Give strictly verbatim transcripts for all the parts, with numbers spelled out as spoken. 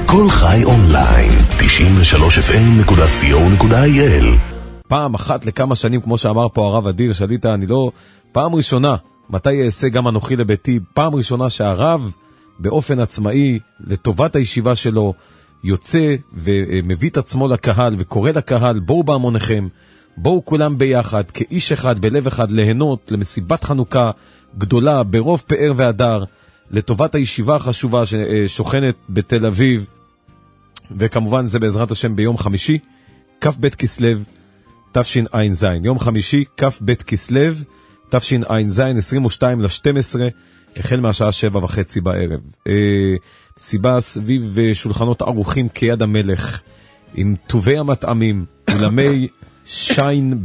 כל חי אונליין, תשעים ושלוש אף אם נקודה סי או נקודה איי אל. פעם אחת לכמה שנים, כמו שאמר פה הרב אדיר שליטה, אני לא... פעם ראשונה, מתי אעשה גם אנוכי לביתי, פעם ראשונה שהרב באופן עצמאי, לטובת הישיבה שלו, יוצא ומביא את עצמו לקהל וקורא לקהל, בואו בהמוניכם, בואו כולם ביחד, כאיש אחד, בלב אחד, ליהנות למסיבת חנוכה גדולה, ברוב פאר והדר, לטובת הישיבה החשובה ששוכנת בתל אביב, וכמובן זה בעזרת השם ביום חמישי, כף בית כסלב, תשע"ז, יום חמישי, כף בית כסלב, תשע"ז, עשרים ושתיים לשתים עשרה, החל מהשעה שבע וחצי בערב. סיבה סביב שולחנות ערוכים כיד המלך, עם טובי המטעמים, אולמי שיין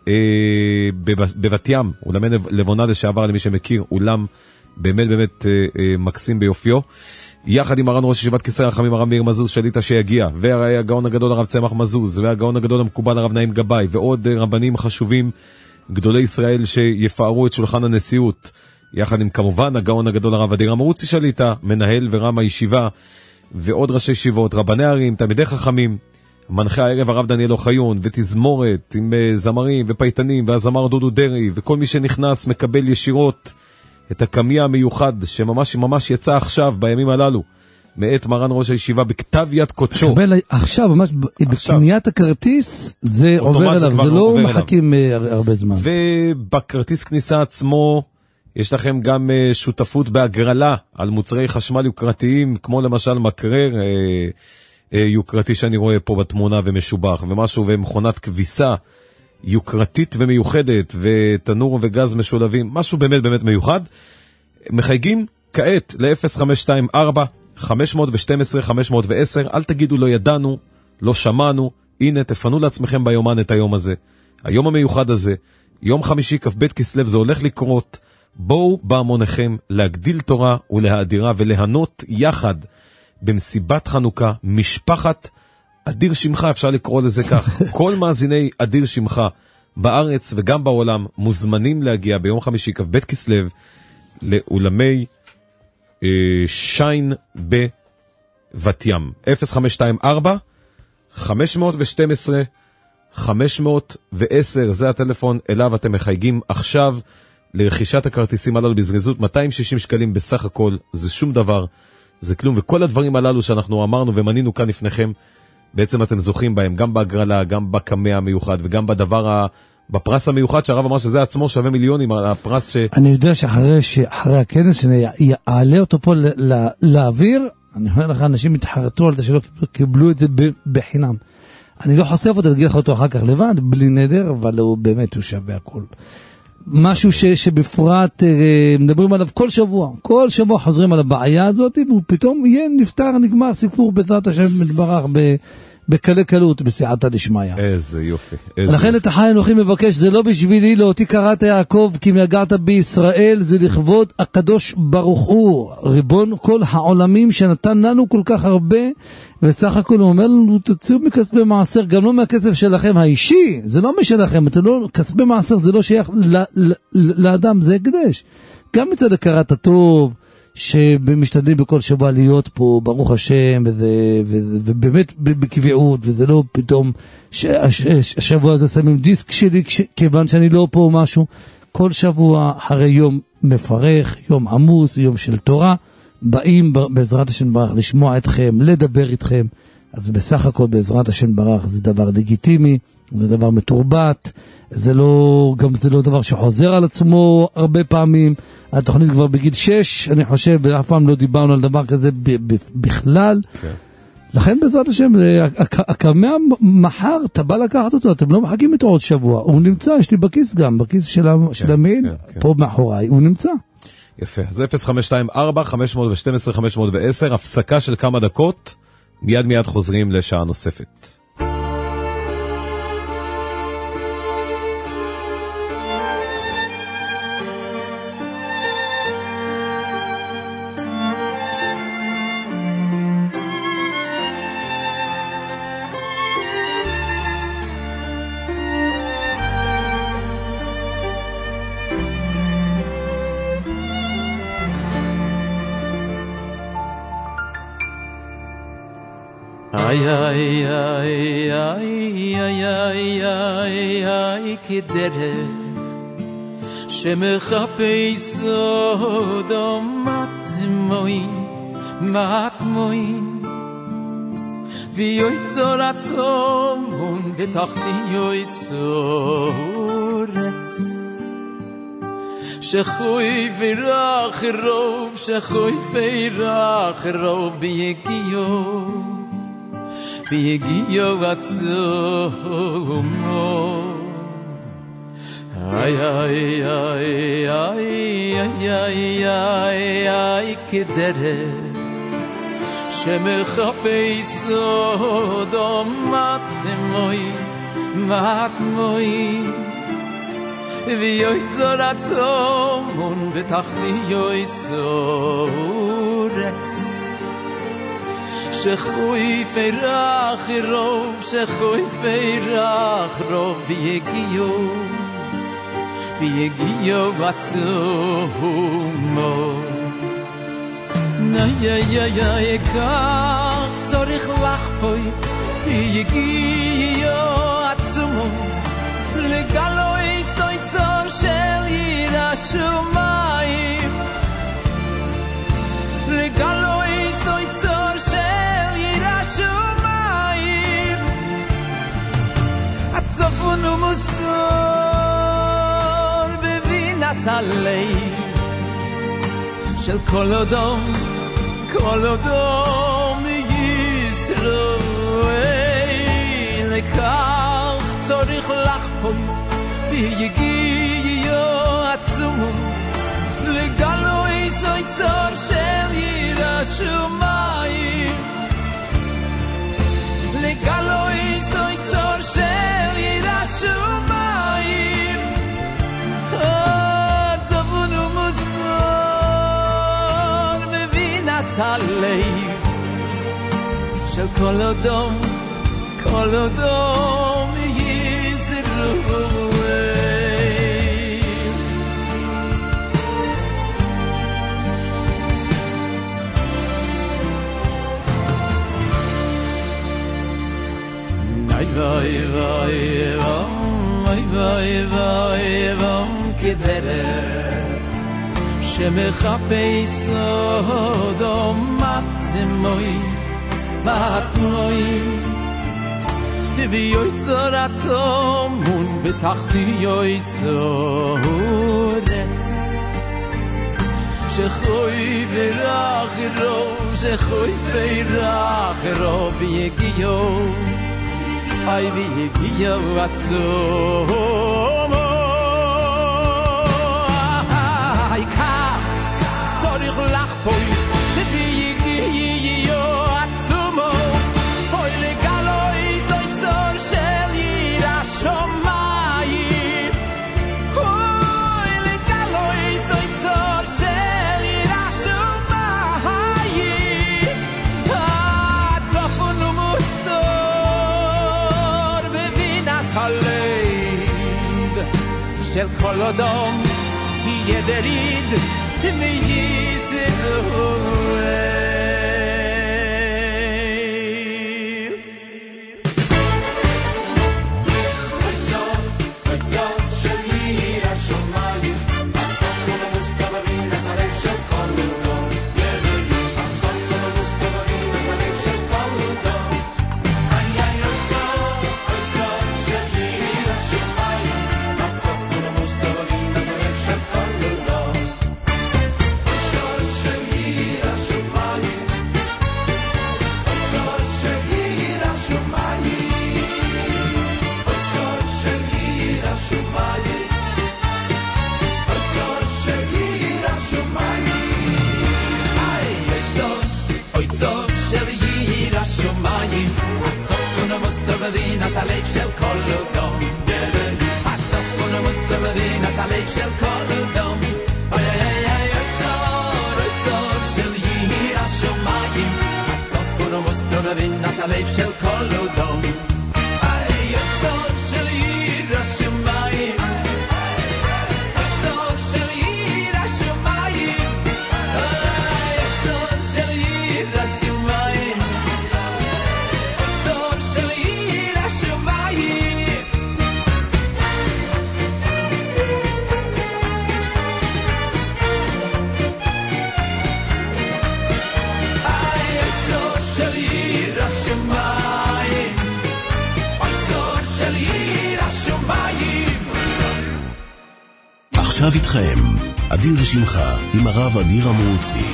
בבת ים, אולמי לבונה לשעבר למי שמכיר, אולם באמת באמת מקסים ביופיו. יחד עם הרב ראש ישיבת כסר החמים הרב מאיר מזוז שליטה שיגיע, והגאון הגדול הרב צמח מזוז, והגאון הגדול המקובל הרב נעים גבאי, ועוד רבנים חשובים גדולי ישראל שיפארו את שולחן הנשיאות, יחד עם כמובן הגאון הגדול הרב אדיר אמרוצי שליטה, מנהל ורם הישיבה, ועוד ראשי ישיבות, רבני ערים, תלמידי חכמים, מנחה הערב הרב דניאל אוחיון, ותזמורת עם זמרים ופייטנים, והזמר דודו דרי, וכל מי שנכנס מקבל ישירות את הקמיה המיוחד שממש ממש יצא עכשיו בימים הללו מאת מרן ראש הישיבה בכתב יד קודשו. מקבל עכשיו ממש בקניית הכרטיס זה עובר אליו, זה לא מחכים הרבה זמן. ובכרטיס כניסה עצמו יש לכם גם שותפות בהגרלה על מוצרי חשמל יוקרתיים, כמו למשל מקרר יוקרתי שאני רואה פה בתמונה ומשובח, ומשהו ומכונת כביסה יוקרתית ומיוחדת, ותנור וגז משולבים, משהו באמת באמת מיוחד. מחייגים כעת ל-אפס חמש שתיים ארבע חמש שתים עשרה חמש עשר, אל תגידו לא ידענו, לא שמענו, הנה תפנו לעצמכם ביומן את היום הזה, היום המיוחד הזה, יום חמישי כ"ב כסלו, זה הולך לקרות. בואו בהמוניכם להגדיל תורה ולהאדירה וליהנות יחד במסיבת חנוכה, משפחת אדיר שמחה, אפשר לקרוא לזה כך. כל מאזיני אדיר שמחה בארץ וגם בעולם מוזמנים להגיע ביום חמישי כ"ב כסלו לאולמי אה, שיין בבת ים. אפס חמש שתיים ארבע חמש שתים עשרה חמש עשר, זה הטלפון אליו אתם מחייגים עכשיו לרכישת הכרטיסים הללו בזריזות. מאתיים ושישים שקלים בסך הכל, זה שום דבר, זה כלום, וכל הדברים הללו שאנחנו אמרנו ומנינו כאן לפניכם, בעצם אתם זוכים בהם, גם בהגרלה, גם בקמע המיוחד, וגם בדבר, ה... בפרס המיוחד, שהרב אמר שזה עצמו שווה מיליונים, הפרס ש... אני יודע שאחרי, שאחרי הכנס, שאני אעלה אותו פה לאוויר, אני אומר לך, אנשים מתחרטו על זה שלא קיבלו את זה בחינם. אני לא חושף אותו, אגיד לך אותו אחר כך לבד, בלי נדר, אבל הוא באמת, הוא שווה הכל. משהו ש, שבפרט אה, מדברים עליו כל שבוע, כל שבוע חוזרים על הבעיה הזאת, ופתאום יהיה נפטר, נגמר סיפור בעזרת השם מתברך ב, בקלי קלות, בסייעתא דשמיא. איזה יופי. איזה לכן יופי. את החי אנוכי מבקש, זה לא בשבילי, לא אותי קראת יעקב, כי מהגעת בישראל, זה לכבוד הקדוש ברוך הוא, ריבון כל העולמים שנתן לנו כל כך הרבה, וסך הכל הוא אומר לנו, תוציאו מכספי מעשר, גם לא מהכסף שלכם האישי, זה לא משלכם, אתם לא, כספי מעשר זה לא שייך ל, ל, ל, לאדם, זה הקדש. גם מצד הכרת הטוב, שמשתדלים בכל שבוע להיות פה, ברוך השם, וזה, וזה, ובאמת בקביעות, וזה לא פתאום, שהשבוע הזה שמים דיסק שלי, כיוון שאני לא פה משהו, כל שבוע, אחרי יום מפרך, יום עמוס, יום של תורה, באים בעזרת השם ברך לשמוע אתכם, לדבר איתכם, אז בסך הכל בעזרת השם ברך זה דבר לגיטימי, זה דבר מתורבת, זה לא, גם זה לא דבר שחוזר על עצמו הרבה פעמים. התוכנית כבר בגיל שש, אני חושב, ואף פעם לא דיברנו על דבר כזה ב- ב- בכלל. Okay. לכן בעזרת השם, הקמע מחר, אתה בא לקחת אותו, אתם לא מחכים איתו עוד שבוע, הוא נמצא, יש לי בכיס גם, בכיס של, okay, של המייל, okay, okay. פה מאחוריי, הוא נמצא. יפה, אז אפס חמש שתיים ארבע חמש שתים עשרה חמש עשר, הפסקה של כמה דקות, מיד מיד חוזרים לשעה נוספת. ay ay ay ay ay ay ay ay kedere שמחפש אדם מתמוי מתמוי ויוצר התומון בתחתי יסורץ שחוי ורח רוב שחוי ורח רוב ביגיו ביגיו עצומו ay ay ay ay ay ay ay ay kedere שמחפש אדם מתמוי מתמוי ויוצר התומון בתחתי יסורץ שחוי פרח רוב שחוי פרח רוב ביגיו ביגיו עצומו נאי איי איי איי כך צריך לחפוי ביגיו עצומו לגלוי סויצור של עיר השמיים לגלוי סויצור של עיר השמיים הצפון ומוסדור הלב של כל אדם כל אדם ישראל לכך צריך לחפוי ביגיו עצומו לגלוי סויצור של עיר השמיים לגלוי סויצור של עיר השמיים הלב של כל אדם כל אדם ישראל vay vay vay vay vay vay kedere שמחפש אדם מתמוי מתמוי ויוצר התומון בתחתי יסורץ שחוי ורח רוב שחוי ורח רוב ויגיו ay ויגיו עצומו ay כך צריך לחפוי ביגיו עצומו אוי לגלוי סויצור של עיר השמיים אוי לגלוי סויצור של עיר השמיים הצפון ומוסתור בבינס הלב של כל אדם ידריד מישראל אז הלב של כל אדם הצפון המסתובבים אז הלב של כל אדם איי איי איי הצור הצור של יהיר השמיים הצפון המסתובבים אז הלב של כל אדם איי הצור של יהיר השמיים הצור של יהיר השמיים איי הצור של יהיר השמיים עכשיו איתכם, אדיר שמחה עם הרב אדיר המוצי.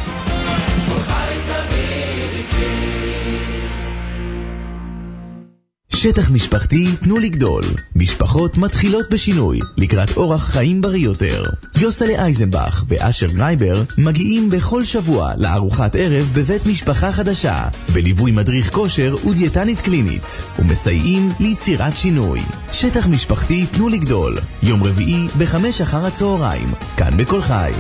שטח משפחתי תנו לגדול. משפחות מתחילות בשינוי לקראת אורח חיים בריא יותר. יוסלה אייזנבך ואשר גרייבר מגיעים בכל שבוע לארוחת ערב בבית משפחה חדשה בליווי מדריך כושר ודיאטנית קלינית ומסייעים ליצירת שינוי. שטח משפחתי תנו לגדול, יום רביעי בחמש אחר הצהריים, כאן בכל חי.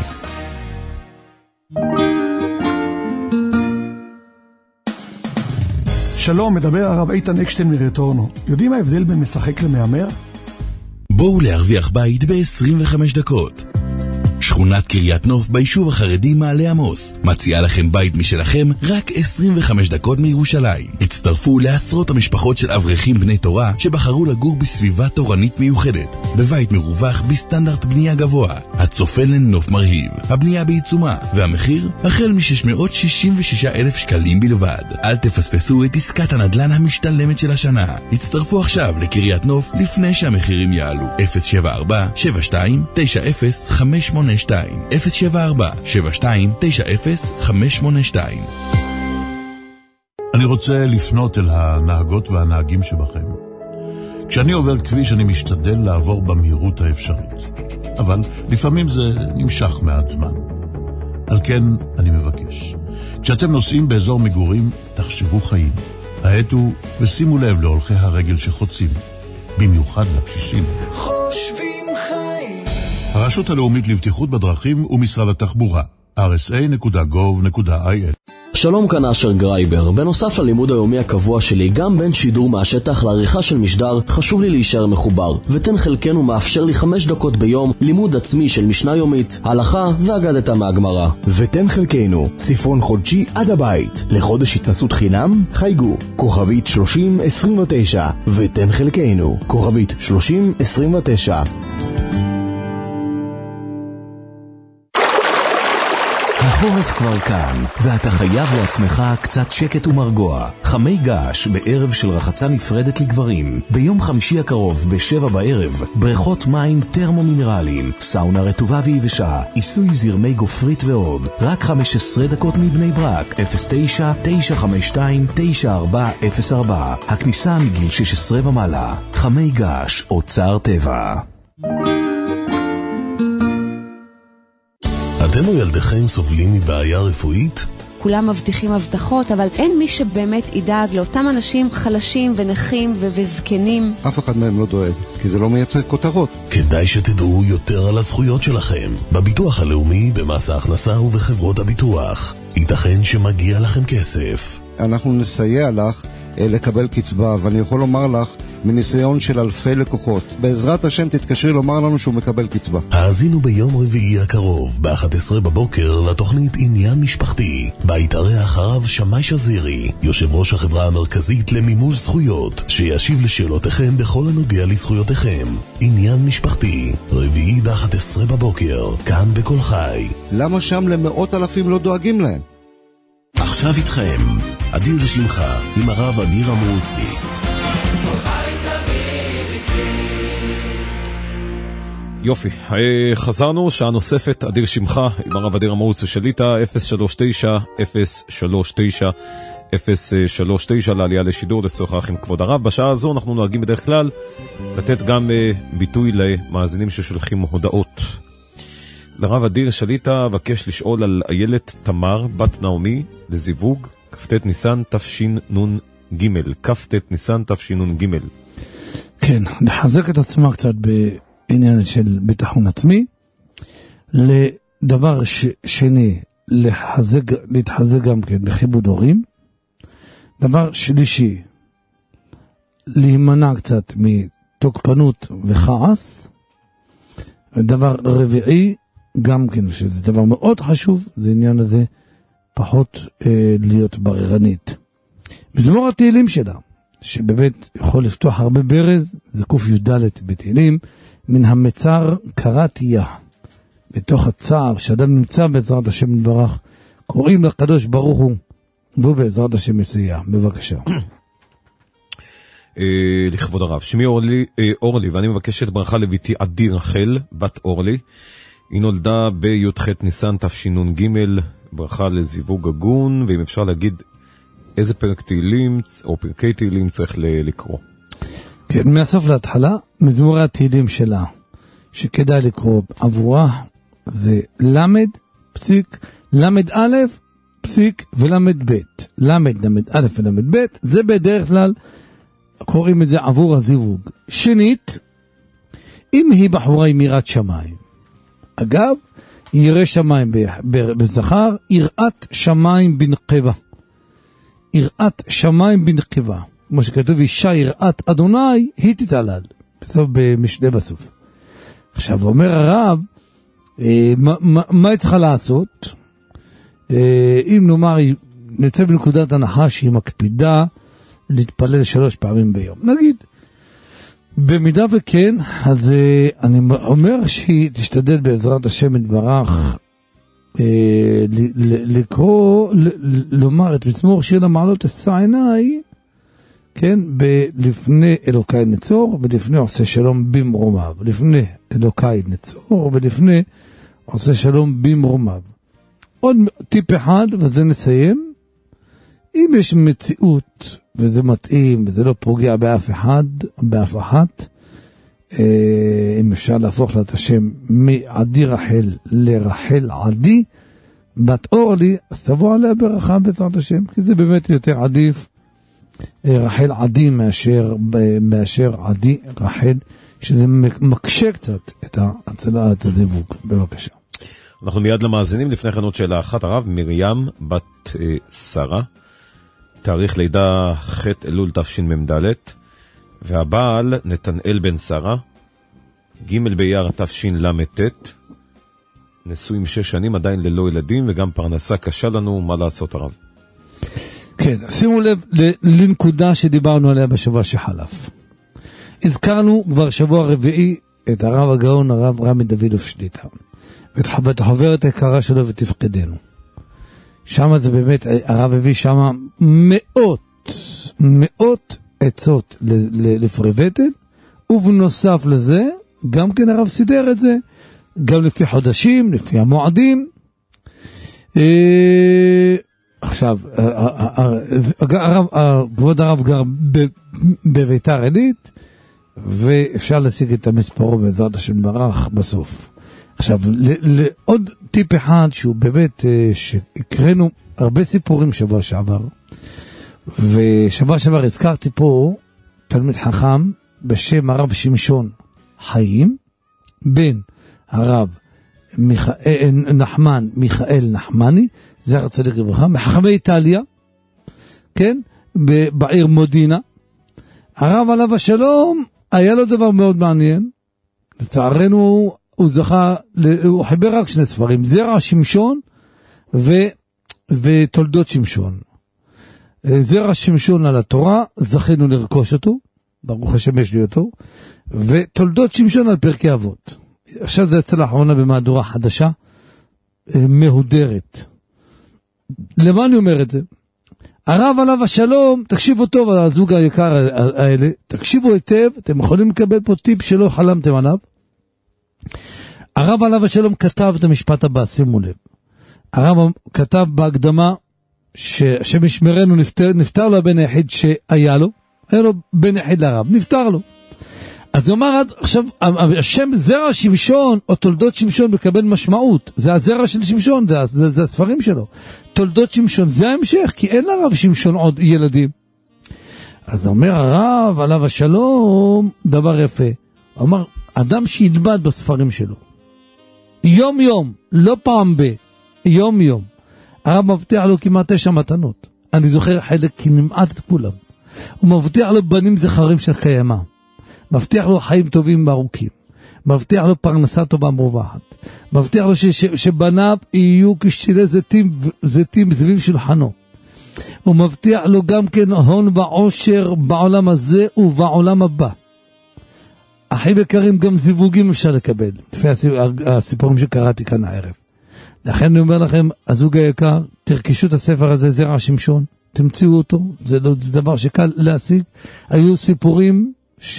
שלום, מדבר הרב איתן אקשטיין מרטורנו. יודעים מה ההבדל בין משחק למאמר? בואו להרוויח בית ב-עשרים וחמש דקות. שכונת קריית נוף ביישוב החרדי מעלה עמוס מציעה לכם בית משלכם רק עשרים וחמש דקות מירושלים. הצטרפו לעשרות המשפחות של אברכים בני תורה שבחרו לגור בסביבה תורנית מיוחדת, בבית מרווח בסטנדרט בנייה גבוה, הצופה לנוף מרהיב, הבנייה בעיצומה, והמחיר החל מ-שש מאות שישים ושישה אלף שקלים בלבד. אל תפספסו את עסקת הנדל"ן המשתלמת של השנה. הצטרפו עכשיו לקריית נוף לפני שהמחירים יעלו. אפס שבע ארבע שבע שתיים תשע אפס חמש שמונה שתיים אפס שבע ארבע שבע שתיים תשע אפס חמש שמונה שתיים. אני רוצה לפנות אל הנהגות והנהגים שבכם. כשאני עובר כביש אני משתדל לעבור במהירות האפשרית, אבל לפעמים זה נמשך מעט זמן. על כן אני מבקש, כשאתם נוסעים באזור מגורים תחשבו חיים, העטו ושימו לב להולכי הרגל שחוצים, במיוחד לקשישים. חושבים חיים. הרשות הלאומית לבטיחות בדרכים ומשרד התחבורה, אר אס איי נקודה גוב נקודה איי אל. שלום, כאן אשר גרייבר. בנוסף ללימוד היומי הקבוע שלי, גם בין שידור מהשטח לעריכה של משדר, חשוב לי להישאר מחובר. ותן חלקנו מאפשר לי חמש דקות ביום לימוד עצמי של משנה יומית, הלכה ואגדתה מהגמרא. ותן חלקנו ספרון חודשי עד הבית. לחודש התנסות חינם, חייגו כוכבית שלושים עשרים ותשע. ותן חלקנו כוכבית שלושים עשרים ותשע. החורף כבר כאן, ואתה חייב לעצמך קצת שקט ומרגוע. חמי געש בערב של רחצה נפרדת לגברים. ביום חמישי הקרוב בשבע בערב, בריכות מים טרמו-מינרליים, סאונה רטובה ויבשה, עיסוי זרמי גופרית ועוד. רק חמש עשרה דקות מבני ברק, אפס תשע תשע חמש שתיים תשע ארבע אפס ארבע. הכניסה מגיל שש עשרה ומעלה. חמי געש, אוצר טבע. אתם או ילדיכם סובלים מבעיה רפואית? כולם מבטיחים הבטחות, אבל אין מי שבאמת ידאג לאותם אנשים חלשים ונכים ו- וזקנים. אף אחד מהם לא דואג, כי זה לא מייצר כותרות. כדאי שתדעו יותר על הזכויות שלכם, בביטוח הלאומי, במס ההכנסה ובחברות הביטוח. ייתכן שמגיע לכם כסף. אנחנו נסייע לך לקבל קצבה, ואני יכול לומר לך מניסיון של אלפי לקוחות, בעזרת השם תתקשרי לומר לנו שהוא מקבל קצבה. האזינו ביום רביעי הקרוב ב-אחת עשרה בבוקר לתוכנית עניין משפחתי, בה יתארח הרב שמאי שזירי, יושב ראש החברה המרכזית למימוש זכויות, שישיב לשאלותיכם בכל הנוגע לזכויותיכם. עניין משפחתי, רביעי ב-אחת עשרה בבוקר, כאן בכל חי. למה שם למאות אלפים לא דואגים להם? עכשיו איתכם, אדיר שמחה עם הרב אדיר המוצי. יופי, חזרנו, שעה נוספת, אדיר שמחה עם הרב אדיר המוצי שליטה, אפס שלוש תשע אפס שלוש תשע אפס שלוש תשע לעלייה לשידור לשוחח עם כבוד הרב. בשעה הזו אנחנו נוהגים בדרך כלל לתת גם ביטוי למאזינים ששולחים הודעות. לרב אדיר שליטה אבקש לשאול על איילת תמר בת נעמי לזיווג כ"ט ניסן תשנ"ג, כ"ט ניסן תשנ"ג. כן, לחזק את עצמה קצת בעניין של ביטחון עצמי. לדבר ש... שני, לחזק, להתחזק גם כן בכיבוד הורים. דבר שלישי, להימנע קצת מתוקפנות וכעס. דבר רביעי, גם כן, שזה דבר מאוד חשוב, זה עניין הזה פחות אה, להיות בררנית. מזמור התהילים שלה, שבאמת יכול לפתוח הרבה ברז, זה קוף י"ד בתהילים, מן המצר קראתיה. בתוך הצער שאדם נמצא בעזרת השם יתברך, קוראים לקדוש ברוך הוא, והוא בעזרת השם יסייע. בבקשה. לכבוד הרב, שמי אורלי, אורלי, ואני מבקשת ברכה לביתי עדי רחל, בת אורלי. היא נולדה בי"ח ניסן תשנ"ג, ברכה לזיווג הגון, ואם אפשר להגיד איזה פרק תהילים או פרקי תהילים צריך לקרוא. כן, מהסוף להתחלה, מזמורי התהילים שלה, שכדאי לקרוא עבורה, זה למד, פסיק, למד א', פסיק ולמד ב'. למד, למד א' ולמד ב', זה בדרך כלל קוראים את זה עבור הזיווג. שנית, אם היא בחורה עם יראת שמיים, אגב, ירא שמיים בזכר, יראת שמיים בנקבה. יראת שמיים בנקבה. כמו שכתוב, אישה יראת אדוני, היא תתעלל. בסוף במשנה בסוף. עכשיו, אומר הרב, אה, מה, מה, מה היא צריכה לעשות? אה, אם נאמר, נצא בנקודת הנחה שהיא מקפידה להתפלל שלוש פעמים ביום. נגיד, במידה וכן, אז אה, אני אומר שהיא תשתדל בעזרת השם יתברך, אה, ל- ל- לקרוא, ל- ל- לומר את מזמור שיר למעלות אשא עיניי, כן, ב- לפני אלוקי נצור, ולפני עושה שלום במרומיו, לפני אלוקי נצור, ולפני עושה שלום במרומיו. עוד טיפ אחד, וזה נסיים. אם יש מציאות, וזה מתאים, וזה לא פוגע באף אחד, באף אחת, אה, אם אפשר להפוך לה את השם מעדי רחל לרחל עדי, בת אורלי, אז תבוא עליה ברכה בעזרת השם, כי זה באמת יותר עדיף, רחל עדי מאשר, מאשר עדי רחל, שזה מקשה קצת את ההצלה, את הזיווג. בבקשה. אנחנו מיד למאזינים, לפני כן עוד שאלה אחת, הרב, מרים בת אה, שרה, תאריך לידה ח' אלול תשמ"ד, והבעל נתנאל בן שרה, ג' באייר תשל"ט, נשואים שש שנים, עדיין ללא ילדים, וגם פרנסה קשה לנו, מה לעשות הרב? כן, שימו לב לנקודה שדיברנו עליה בשבוע שחלף. הזכרנו כבר שבוע רביעי את הרב הגאון, הרב רמי דודוב שליט"א, ואת החוברת היקרה שלו ותפקדנו. שם זה באמת, הרב הביא שם מאות, מאות עצות לפריבטן, ובנוסף לזה, גם כן הרב סידר את זה, גם לפי חודשים, לפי המועדים. עכשיו, כבוד הרב גר בביתר עילית, ואפשר להשיג את המספרו בעזרת השם ברך בסוף. עכשיו, עוד טיפ אחד שהוא באמת, שהקראנו הרבה סיפורים שבוע שעבר, ושבוע שעבר הזכרתי פה תלמיד חכם בשם הרב שמשון חיים, בן הרב מיכאל, נחמן מיכאל נחמני, זכר צדיק לברכה, מחכמי איטליה, כן, בעיר מודינה. הרב עליו השלום, היה לו דבר מאוד מעניין, לצערנו הוא זכה, הוא חיבר רק שני ספרים, זרע שמשון ו, ותולדות שמשון. זרע שמשון על התורה, זכינו לרכוש אותו, ברוך השם יש לי אותו, ותולדות שמשון על פרקי אבות. עכשיו זה יצא לאחרונה במהדורה חדשה, מהודרת. למה אני אומר את זה? הרב עליו השלום, תקשיבו טוב, הזוג היקר האלה, תקשיבו היטב, אתם יכולים לקבל פה טיפ שלא חלמתם עליו. הרב עליו השלום כתב את המשפט הבא, שימו לב. הרב כתב בהקדמה, שהשם ישמרנו, נפטר, נפטר לו הבן היחיד שהיה לו, היה לו בן יחיד לרב, נפטר לו. אז הוא אמר, עכשיו, השם זרע שמשון, או תולדות שמשון, מקבל משמעות. זה הזרע של שמשון, זה, זה, זה הספרים שלו. תולדות שמשון, זה ההמשך, כי אין לרב שמשון עוד ילדים. אז אומר הרב, עליו השלום, דבר יפה. הוא אמר, אדם שילמד בספרים שלו, יום יום, לא פעם ב, יום יום, הרב מבטיח לו כמעט תשע מתנות. אני זוכר חלק כמעט את כולם. הוא מבטיח לו בנים זכרים של קיימה. מבטיח לו חיים טובים וארוכים, מבטיח לו פרנסה טובה מרווחת, מבטיח לו ש, ש, שבניו יהיו כשתילי זיתים, זיתים סביב שולחנו, הוא מבטיח לו גם כן הון ועושר בעולם הזה ובעולם הבא. אחים יקרים, גם זיווגים אפשר לקבל, לפי הסיפורים שקראתי כאן הערב. לכן אני אומר לכם, הזוג היקר, תרכשו את הספר הזה, זרע שמשון, תמצאו אותו, זה, לא, זה דבר שקל להשיג. היו סיפורים ש...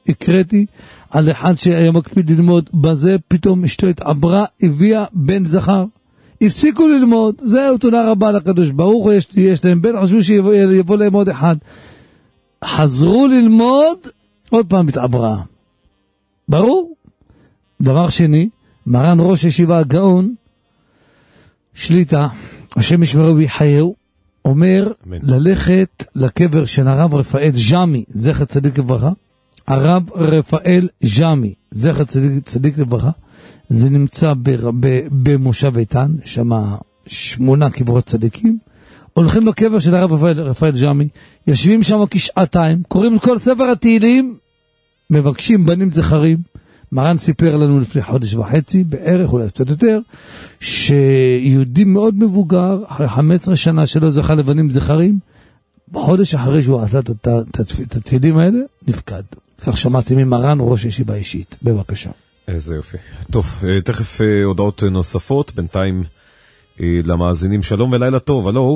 הקראתי על אחד שהיה מקפיד ללמוד, בזה פתאום אשתו התעברה, הביאה בן זכר. הפסיקו ללמוד, זהו, תודה רבה לקדוש ברוך הוא, יש, יש להם בן, חשבו שיבוא להם עוד אחד. חזרו ללמוד, עוד פעם התעברה. ברור? דבר שני, מרן ראש ישיבה הגאון, שליטה, השם ישמרו ויחייהו, אומר אמן. ללכת לקבר של הרב רפאל ג'מי, זכר צדיק לברכה, הרב רפאל ג'מי, זכר צדיק, צדיק לברכה, זה נמצא ב, ב, במושב איתן, שם שמונה קברות צדיקים, הולכים לקבר של הרב רפאל, רפאל ג'מי, יושבים שם כשעתיים, קוראים את כל ספר התהילים, מבקשים בנים זכרים. מרן סיפר לנו לפני חודש וחצי, בערך אולי קצת יותר, שיהודי מאוד מבוגר, אחרי חמש עשרה שנה שלא זכה לבנים זכרים, בחודש אחרי שהוא עשה את התהילים האלה, נפקד. כך שמעתי ממרן ראש ישיבה אישית. בבקשה. איזה יופי. טוב, תכף הודעות נוספות, בינתיים למאזינים שלום ולילה טוב. הלו?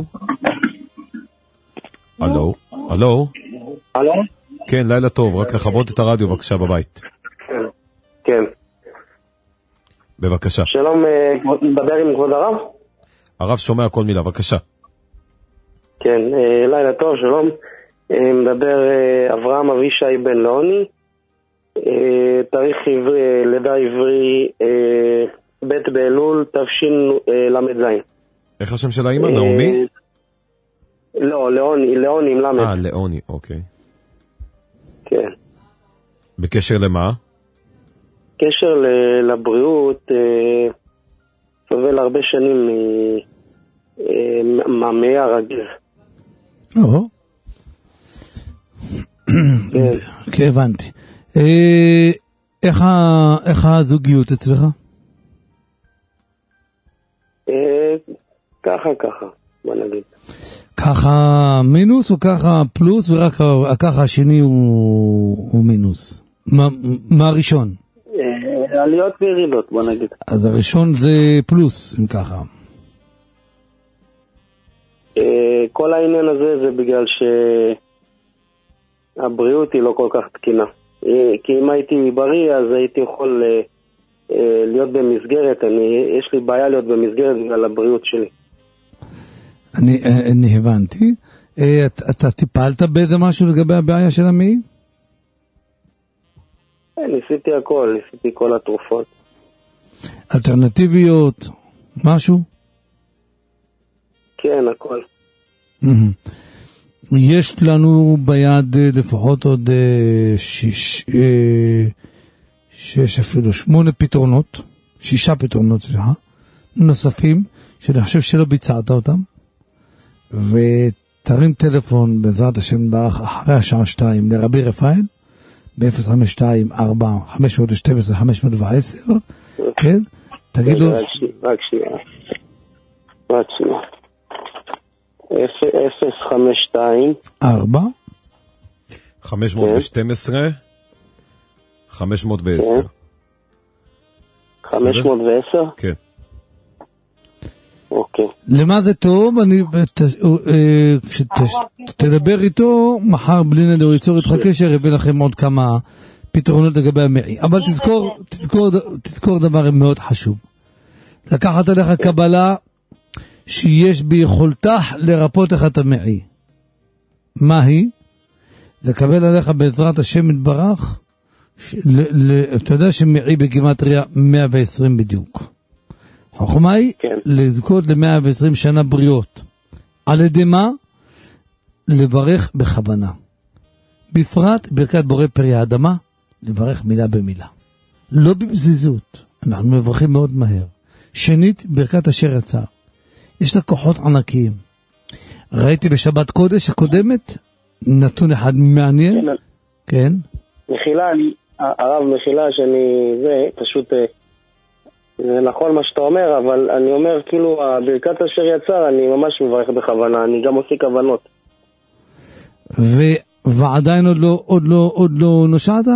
הלו? הלו? הלו? כן, לילה טוב, רק לכבות את הרדיו בבקשה בבית. כן. בבקשה. שלום, מדבר עם כבוד הרב? הרב שומע כל מילה, בבקשה. כן, לילה טוב, שלום. מדבר אברהם אבישי בן לאוני, תאריך לידה עברי ב' באלול תשל"ז. איך השם של האמא? נעמי? לא, לאוני, לאוני עם למד. אה, לאוני, אוקיי. כן. בקשר למה? קשר לבריאות, סובל הרבה שנים מהמעי הרגיז. או. כן, הבנתי. איך הזוגיות אצלך? ככה, ככה, בוא נגיד. ככה מינוס או ככה פלוס, ורק ככה השני הוא מינוס? מה הראשון? עליות וירידות, בוא נגיד. אז הראשון זה פלוס, אם ככה. כל העניין הזה זה בגלל שהבריאות היא לא כל כך תקינה. כי אם הייתי בריא, אז הייתי יכול להיות במסגרת. אני, יש לי בעיה להיות במסגרת בגלל הבריאות שלי. אני, אני הבנתי. אתה טיפלת באיזה משהו לגבי הבעיה של המעי? ניסיתי הכל, ניסיתי כל התרופות. אלטרנטיביות, משהו? כן, הכל. יש לנו ביד לפחות עוד שש, שש אפילו שמונה פתרונות, שישה פתרונות, סליחה, נוספים, שאני חושב שלא ביצעת אותם, ותרים טלפון בעזרת השם ברך אחרי השעה שתיים לרבי רפאל, ב-אפס חמש שתיים ארבע חמש שתים עשרה חמש עשר, כן? תגיד לו... רק שנייה. רק שנייה. אפס חמש שתיים ארבע חמש שתים עשרה חמש עשר חמש עשר? כן. אוקיי. למה זה טוב? אני... כשתדבר איתו, מחר בלי נדר ייצור איתך קשר, יביא לכם עוד כמה פתרונות לגבי המעי. אבל תזכור, תזכור, תזכור דבר מאוד חשוב. לקחת עליך קבלה שיש ביכולתה לרפות לך את המעי. מה היא? לקבל עליך בעזרת השם יתברך, אתה יודע שמעי בגימטריה מאה ועשרים בדיוק. החוכמה היא כן. לזכות ל-מאה ועשרים שנה בריאות. על ידי מה? לברך בכוונה. בפרט ברכת בורא פרי האדמה, לברך מילה במילה. לא בבזיזות, אנחנו מברכים מאוד מהר. שנית, ברכת אשר יצא. יש לה כוחות ענקיים. ראיתי בשבת קודש הקודמת, נתון אחד מעניין. כן. מחילה, אני, הרב מחילה שאני, זה פשוט... זה נכון מה שאתה אומר, אבל אני אומר כאילו ברכת אשר יצר, אני ממש מברך בכוונה, אני גם עושה כוונות. ו... ועדיין עוד לא, עוד לא, עוד לא נושעת?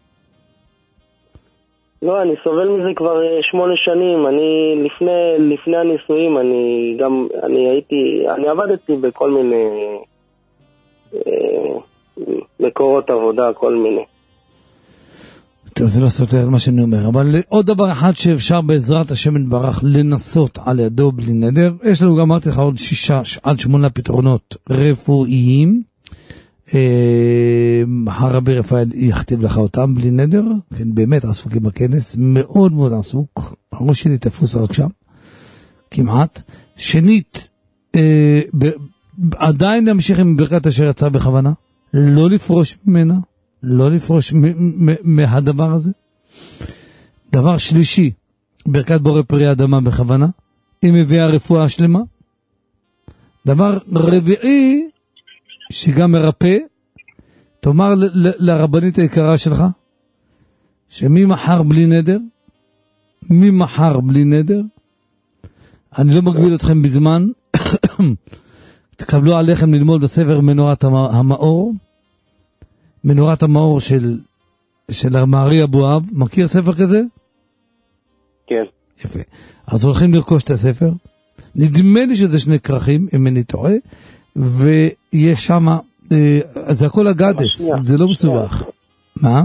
לא, אני סובל מזה כבר שמונה שנים, אני לפני, לפני הנישואים, אני גם, אני הייתי, אני עבדתי בכל מיני אה, מקורות עבודה, כל מיני. טוב, זה לא סותר מה שאני אומר, אבל עוד דבר אחד שאפשר בעזרת השם יתברך לנסות על ידו בלי נדר, יש לנו גם אמרתי לך עוד שישה עד שמונה פתרונות רפואיים, הרבי רפאל יכתיב לך אותם בלי נדר, כן, באמת עסוקים בכנס, מאוד מאוד עסוק, הראש שלי תפוס רק שם, כמעט. שנית, אה, ב, עדיין להמשיך עם ברכת אשר יצא בכוונה, לא לפרוש ממנה, לא לפרוש מ, מ, מהדבר הזה. דבר שלישי, ברכת בורא פרי אדמה בכוונה, היא מביאה רפואה שלמה. דבר רביעי, שגם מרפא, תאמר ל, ל, לרבנית היקרה שלך, שממחר בלי נדר, ממחר בלי נדר, אני לא מגביל אתכם בזמן, תקבלו עליכם ללמוד בספר מנורת המאור, מנורת המאור של, של המערי אבואב, מכיר ספר כזה? כן. יפה. אז הולכים לרכוש את הספר, נדמה לי שזה שני כרכים, אם אני טועה, ויש שם, אה, זה הכל אגדס, זה לא מסובך. מה?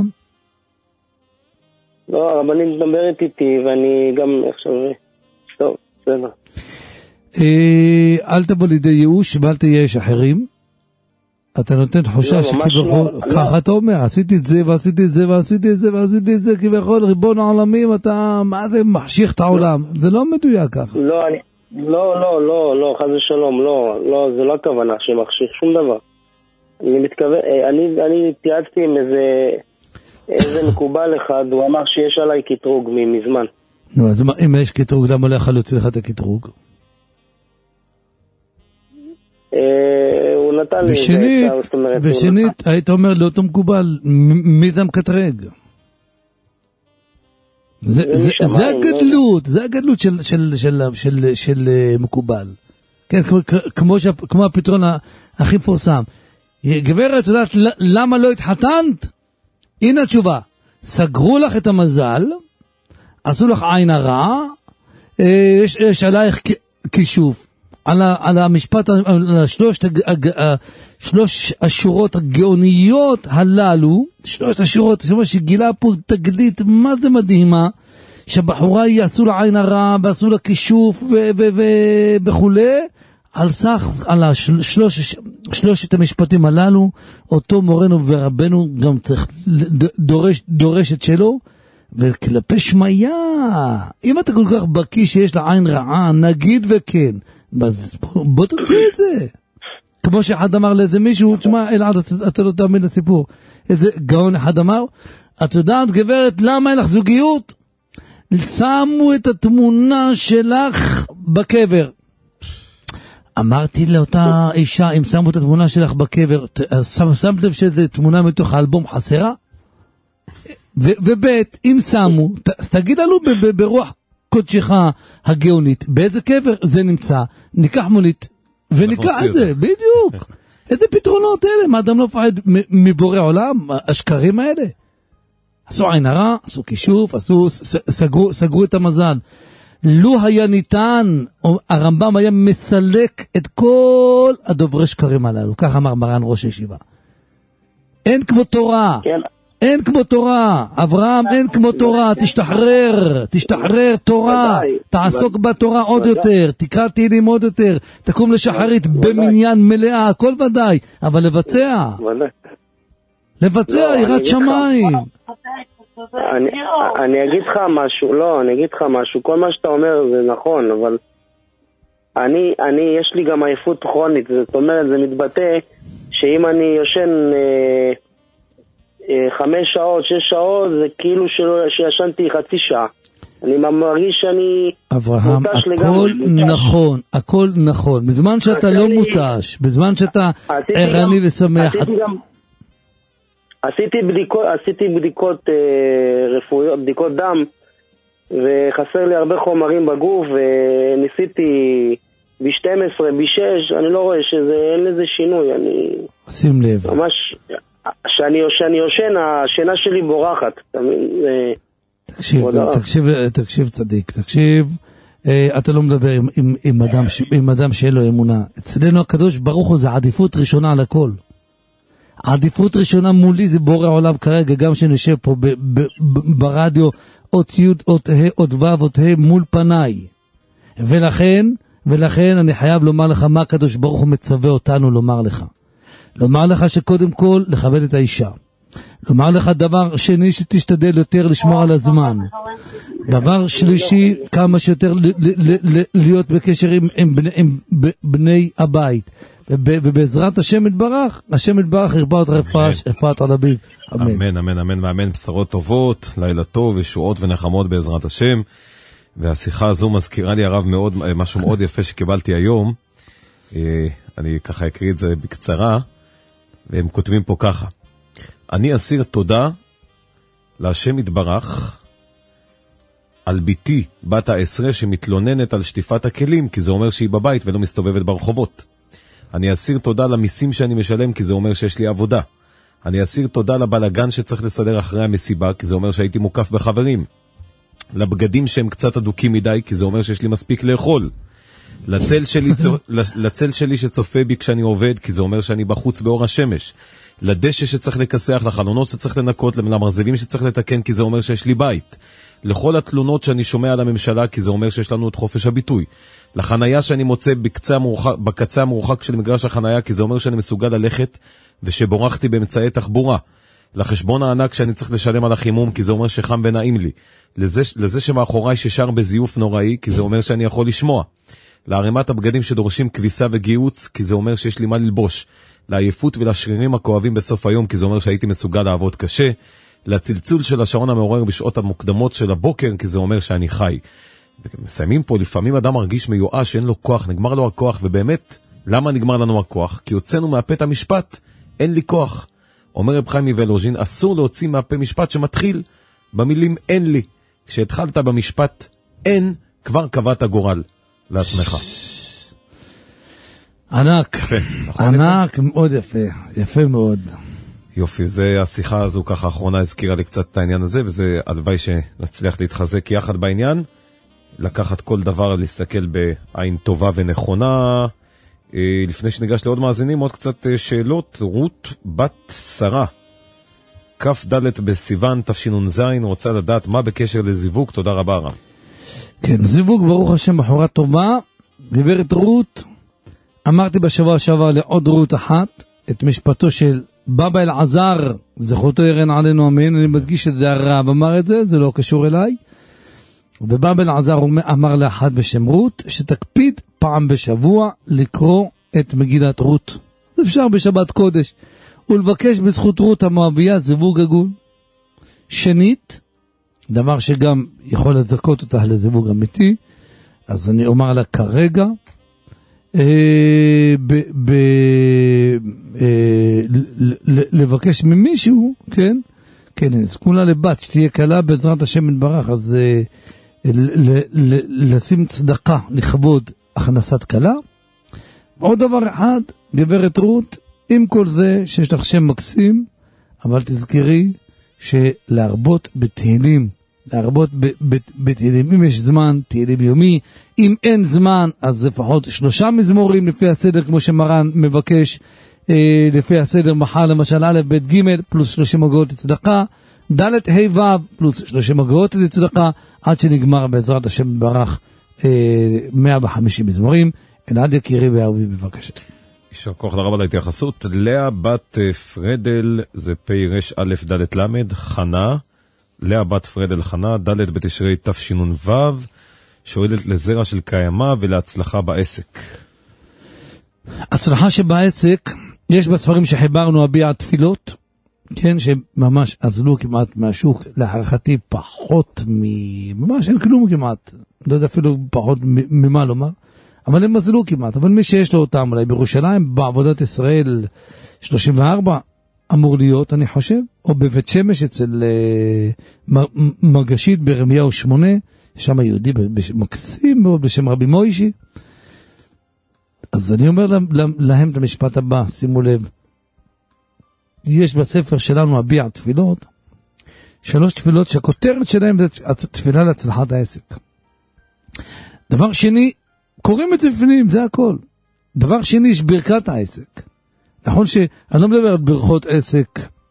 לא, הרבנית מדברת איתי, ואני גם עכשיו, טוב, בסדר. אל תבוא לידי ייאוש ואל תייאש אחרים. אתה נותן תחושה שכביכול, ככה אתה אומר, עשיתי את זה ועשיתי את זה ועשיתי את זה ועשיתי את זה, כביכול ריבון העולמים, אתה מה זה מחשיך את העולם, זה לא מדויק ככה. לא, אני, לא, לא, לא, לא, חס ושלום, לא, לא, זה לא הכוונה שמחשיך שום דבר. אני מתכוון, אני, אני התייעצתי עם איזה, איזה מקובל אחד, הוא אמר שיש עליי קטרוג מזמן. נו, אז אם יש קטרוג, למה לא יכול להוציא לך את הקטרוג? הוא נתן לי ושנית, ושנית, היית אומר לאותו מקובל, מי זה מקטרג? זה הגדלות, זה הגדלות של מקובל. כן, כמו הפתרון הכי פורסם. גברת, יודעת, למה לא התחתנת? הנה התשובה. סגרו לך את המזל, עשו לך עין הרע, יש עלייך כישוף. על, על המשפט, על שלוש, שלוש השורות הגאוניות הללו, שלוש השורות, שגילה פה תגלית, מה זה מדהימה, שהבחורה יעשו לה עין הרע, ועשו לה כישוף וכו', על סך, על השלוש, שלושת המשפטים הללו, אותו מורנו ורבנו גם צריך, דורש, דורש את שלו, וכלפי שמיה, אם אתה כל כך בקי שיש לה עין רעה, נגיד וכן, אז בוא תוציא את זה. כמו שאחד אמר לאיזה מישהו, תשמע, אלעד, אתה לא תאמין לסיפור. איזה גאון אחד אמר, את יודעת גברת, למה אין לך זוגיות? שמו את התמונה שלך בקבר. אמרתי לאותה אישה, אם שמו את התמונה שלך בקבר, שמת לב שזה תמונה מתוך האלבום חסרה? ובית, אם שמו, תגיד לנו ברוח קודשך הגאונית, באיזה קבר זה נמצא, ניקח מולית וניקח את זה, בדיוק. איזה פתרונות אלה, מה אדם לא פחד מבורא עולם, השקרים האלה? עשו עין הרע, עשו כישוף, עשו, סגרו, סגרו את המזל. לו היה ניתן, הרמב"ם היה מסלק את כל הדוברי שקרים הללו, כך אמר מרן ראש הישיבה. אין כמו תורה. כן. אין כמו תורה, אברהם אין כמו תורה, תשתחרר, תשתחרר תורה, תעסוק בתורה עוד יותר, תקרא תהילים עוד יותר, תקום לשחרית במניין מלאה, הכל ודאי, אבל לבצע, לבצע, יראת שמיים. אני אגיד לך משהו, לא, אני אגיד לך משהו, כל מה שאתה אומר זה נכון, אבל אני, אני, יש לי גם עייפות כרונית, זאת אומרת, זה מתבטא שאם אני יושן חמש שעות, שש שעות, זה כאילו שישנתי חצי שעה. אני מרגיש שאני אברהם, הכל נכון, הכל נכון. בזמן שאתה לא מותש, בזמן שאתה ערני ושמח. עשיתי בדיקות, עשיתי בדיקות רפואיות, בדיקות דם, וחסר לי הרבה חומרים בגוף, וניסיתי ב-שתים עשרה, ב-שש, אני לא רואה שזה, אין לזה שינוי, אני... שים לב. ממש... שאני שאני יושן, השינה שלי בורחת. תקשיב, תקשיב, תקשיב צדיק, תקשיב, אתה לא מדבר עם, עם, עם אדם, עם אדם שאין לו אמונה. אצלנו הקדוש ברוך הוא זה עדיפות ראשונה על הכל. העדיפות ראשונה מולי זה בורא עולם כרגע, גם שנשב פה ב- ב- ב- ברדיו, אות י' אות ה' אות ו' אות ה' מול פניי. ולכן, ולכן אני חייב לומר לך מה הקדוש ברוך הוא מצווה אותנו לומר לך. לומר לך שקודם כל לכבד את האישה. לומר לך דבר שני שתשתדל יותר לשמור על הזמן. דבר שלישי, כמה שיותר ל- ל- ל- להיות בקשר עם, עם, בני, עם בני הבית. ובעזרת השם יתברך, השם יתברך ירבה אותך רפואת על אביב. אמן, אמן, אמן, ואמן, בשורות טובות, לילה טוב, ישועות ונחמות בעזרת השם. והשיחה הזו מזכירה לי הרב מאוד, משהו מאוד יפה שקיבלתי היום. אני ככה אקריא את זה בקצרה, והם כותבים פה ככה. אני אסיר תודה להשם יתברך על ביתי בת העשרה שמתלוננת על שטיפת הכלים, כי זה אומר שהיא בבית ולא מסתובבת ברחובות. אני אסיר תודה למיסים שאני משלם, כי זה אומר שיש לי עבודה. אני אסיר תודה לבלגן שצריך לסדר אחרי המסיבה, כי זה אומר שהייתי מוקף בחברים. לבגדים שהם קצת אדוקים מדי, כי זה אומר שיש לי מספיק לאכול. לצל שלי, לצל שלי שצופה בי כשאני עובד, כי זה אומר שאני בחוץ באור השמש. לדשא שצריך לקסח, לחלונות שצריך לנקות, למרזבים שצריך לתקן, כי זה אומר שיש לי בית. לכל התלונות שאני שומע על הממשלה, כי זה אומר שיש לנו את חופש הביטוי. לחנייה שאני מוצא בקצה המורחק, בקצה המורחק של מגרש החנייה, כי זה אומר שאני מסוגל ללכת ושבורחתי באמצעי תחבורה. לחשבון הענק שאני צריך לשלם על החימום, כי זה אומר שחם ונעים לי. לזה, לזה שמאחוריי ששר בזיוף נוראי, כי זה אומר שאני יכול לשמוע. להרימת הבגדים שדורשים כביסה וגיוץ, כי זה אומר שיש לי מה ללבוש. לעייפות ולשרירים הכואבים בסוף היום, כי זה אומר שהייתי מסוגל לעבוד קשה. לצלצול של השעון המעורר בשעות המוקדמות של הבוקר, כי זה אומר שאני חי. מסיימים פה, לפעמים אדם מרגיש מיואש, שאין לו כוח, נגמר לו הכוח, ובאמת, למה נגמר לנו הכוח? כי הוצאנו מהפה את המשפט, אין לי כוח. אומר רב חיים מוולוז'ין, אסור להוציא מהפה משפט שמתחיל במילים אין לי. כשהתחלת במשפט אין, כבר קבעת גורל לעצמך. ענק, ענק, מאוד יפה, יפה מאוד. יופי, זה השיחה הזו ככה האחרונה הזכירה לי קצת את העניין הזה, וזה הלוואי שנצליח להתחזק יחד בעניין, לקחת כל דבר, להסתכל בעין טובה ונכונה. לפני שניגש לעוד מאזינים, עוד קצת שאלות. רות בת שרה, כף ד' בסיוון תשנ"ז, רוצה לדעת מה בקשר לזיווג. תודה רבה רם. כן, זיווג ברוך השם בחורה טובה. גברת רות, אמרתי בשבוע שעבר לעוד רות אחת, את משפטו של בבא אלעזר, זכותו ירן עלינו אמן, אני מדגיש את זה, הרב אמר את זה, זה לא קשור אליי. ובבא אלעזר אמר לאחד בשם רות, שתקפיד פעם בשבוע לקרוא את מגילת רות. זה אפשר בשבת קודש. ולבקש בזכות רות המואביה זיווג הגון. שנית, דבר שגם יכול לזכות אותה לזיווג אמיתי, אז אני אומר לה כרגע, אה, ב, ב, אה, ל, ל, לבקש ממישהו, כן? כן, נזכו לה לבת, שתהיה קלה בעזרת השם יתברך, אז אה, ל, ל, ל, לשים צדקה לכבוד הכנסת קלה. עוד דבר אחד, גברת רות, עם כל זה שיש לך שם מקסים, אבל תזכרי שלהרבות בתהילים, להרבות בתהילים, אם יש זמן, תהילים יומי, אם אין זמן, אז לפחות שלושה מזמורים לפי הסדר, כמו שמרן מבקש, אה, לפי הסדר מחר למשל א' ב' ג' פלוס שלושים אגורות לצדקה, ד' ה' ו' פלוס שלושים אגורות לצדקה, עד שנגמר בעזרת השם ברך אה, מאה וחמישים מזמורים. אלעד יקירי ואהובי, בבקשה. יישר כוח לרב על ההתייחסות. לאה בת פרדל, זה פי רש א' ד' למד, חנה, לאה בת פרדל חנה, ד' בתשרי תשנ"ו, שואלת לזרע של קיימה ולהצלחה בעסק. הצלחה שבעסק, יש בספרים שחיברנו הביע תפילות, כן, שממש עזלו כמעט מהשוק, להערכתי פחות ממש אין כלום כמעט, לא יודע אפילו פחות ממה לומר, אבל הם עזלו כמעט. אבל מי שיש לו אותם, אולי בירושלים, בעבודת ישראל שלושים וארבע אמור להיות, אני חושב, או בבית שמש אצל uh, מגשית ברמיהו שמונה, שם היהודי מקסים מאוד בשם רבי מוישי. אז אני אומר להם, להם את המשפט הבא, שימו לב, יש בספר שלנו הביע תפילות, שלוש תפילות שהכותרת שלהם זה תפילה להצלחת העסק. דבר שני, קוראים את זה בפנים, זה הכל. דבר שני, יש ברכת העסק. נכון שאני לא מדבר על ברכות עסק,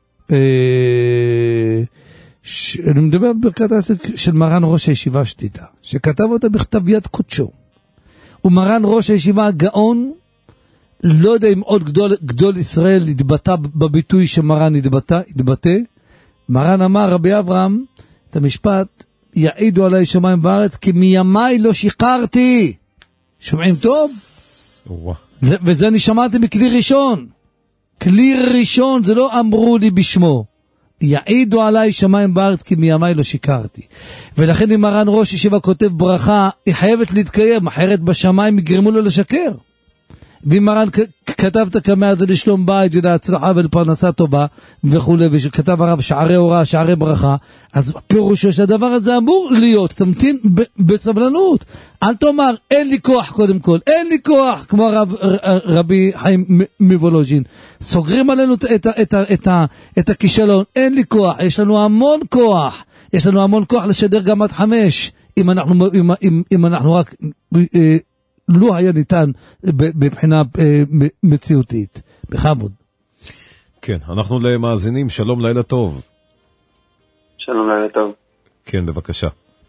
אה, ש... אני מדבר על ברכת העסק של מרן ראש הישיבה שתיתה, שכתב אותה בכתב יד קודשו. ומרן ראש הישיבה הגאון, לא יודע אם עוד גדול, גדול ישראל התבטא בביטוי שמרן התבטא, התבטא. מרן אמר, רבי אברהם, את המשפט, יעידו עליי שמיים וארץ, כי מימיי לא שיקרתי. שומעים טוב? זה, וזה אני שמעתי מכלי ראשון. כלי ראשון, זה לא אמרו לי בשמו. יעידו עליי שמיים וארץ, כי מימיי לא שיקרתי. ולכן אם מרן ראש ישיבה כותב ברכה, היא חייבת להתקיים, אחרת בשמיים יגרמו לו לשקר. ואם מרן כתב את הקמא הזה לשלום בית ולהצלחה ולפרנסה טובה וכו', וכתב הרב שערי הוראה, שערי ברכה, אז פירושו שהדבר הזה אמור להיות, תמתין ב- בסבלנות. אל תאמר, אין לי כוח קודם כל, אין לי כוח, כמו הרב רבי חיים מוולוז'ין. סוגרים עלינו את, את, את, את, את הכישלון, אין לי כוח, יש לנו המון כוח, יש לנו המון כוח לשדר גם עד חמש, אם אנחנו, אם, אם, אם אנחנו רק... לא היה ניתן בבחינה מציאותית. בכבוד. כן, אנחנו למאזינים, שלום, לילה טוב. שלום, לילה טוב. כן, בבקשה.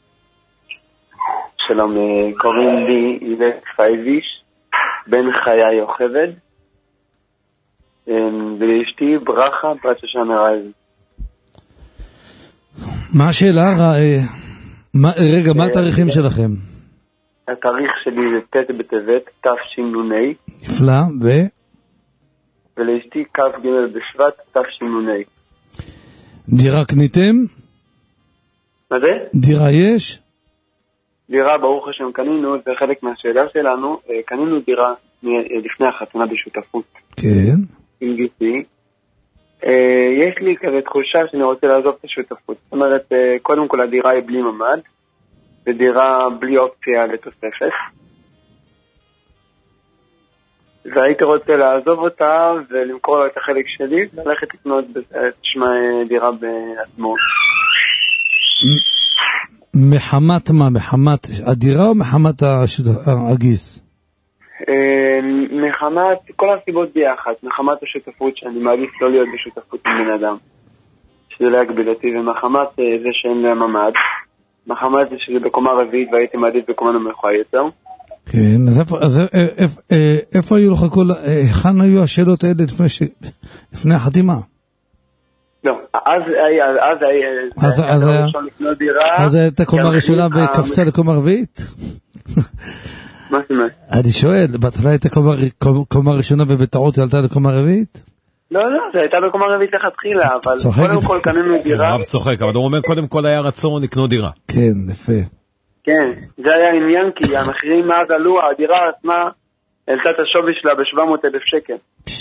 שלום, קוראים לי איבט פייביש, בן חיי יוכבד, ולאשתי ברכה, פרט שושנה רייב. מה השאלה? רגע, מה התאריכים שלכם? התאריך שלי זה ט' בטבת, תשנ"ה. נפלא, ו? ולאשתי כ"ג בשבט, תשנ"ה. דירה קניתם? מה זה? דירה יש? דירה, ברוך השם, קנינו, זה חלק מהשאלה שלנו, קנינו דירה לפני החתונה בשותפות. כן. עם גיסי. יש לי כזה תחושה שאני רוצה לעזוב את השותפות. זאת אומרת, קודם כל הדירה היא בלי ממד, ודירה בלי אופציה לתוספת. והייתי רוצה לעזוב אותה ולמכור לה את החלק שלי, וללכת לקנות תשמע דירה בעצמו. מחמת מה? מחמת הדירה או מחמת הגיס? מחמת, כל הסיבות ביחד. מחמת השותפות שאני מעדיף לא להיות בשותפות עם בן אדם, שזה לא יגביל אותי, ומחמת זה שאין לה ממד. מחמת זה שזה בקומה רביעית והייתי מעדיף בקומה נמוכה יותר. כן, אז איפה, אז איפה, איפה היו לך כל, היכן היו השאלות האלה לפני ש... לפני החתימה? לא, אז היה, אז היה, אז היה, אז הייתה קומה ראשונה וקפצה לקומה רביעית? מה זאת אומרת? אני שואל, בהתחלה הייתה קומה ראשונה ובטעות עלתה לקומה רביעית? לא, לא, זה הייתה בקומה רביעית לכתחילה, אבל קודם כל קנינו דירה. הרב צוחק, אבל הוא אומר קודם כל היה רצון לקנות דירה. כן, יפה. כן, זה היה עניין, כי המחירים מאז עלו, הדירה עצמה העלתה את השווי שלה ב-שבע מאות אלף שקל.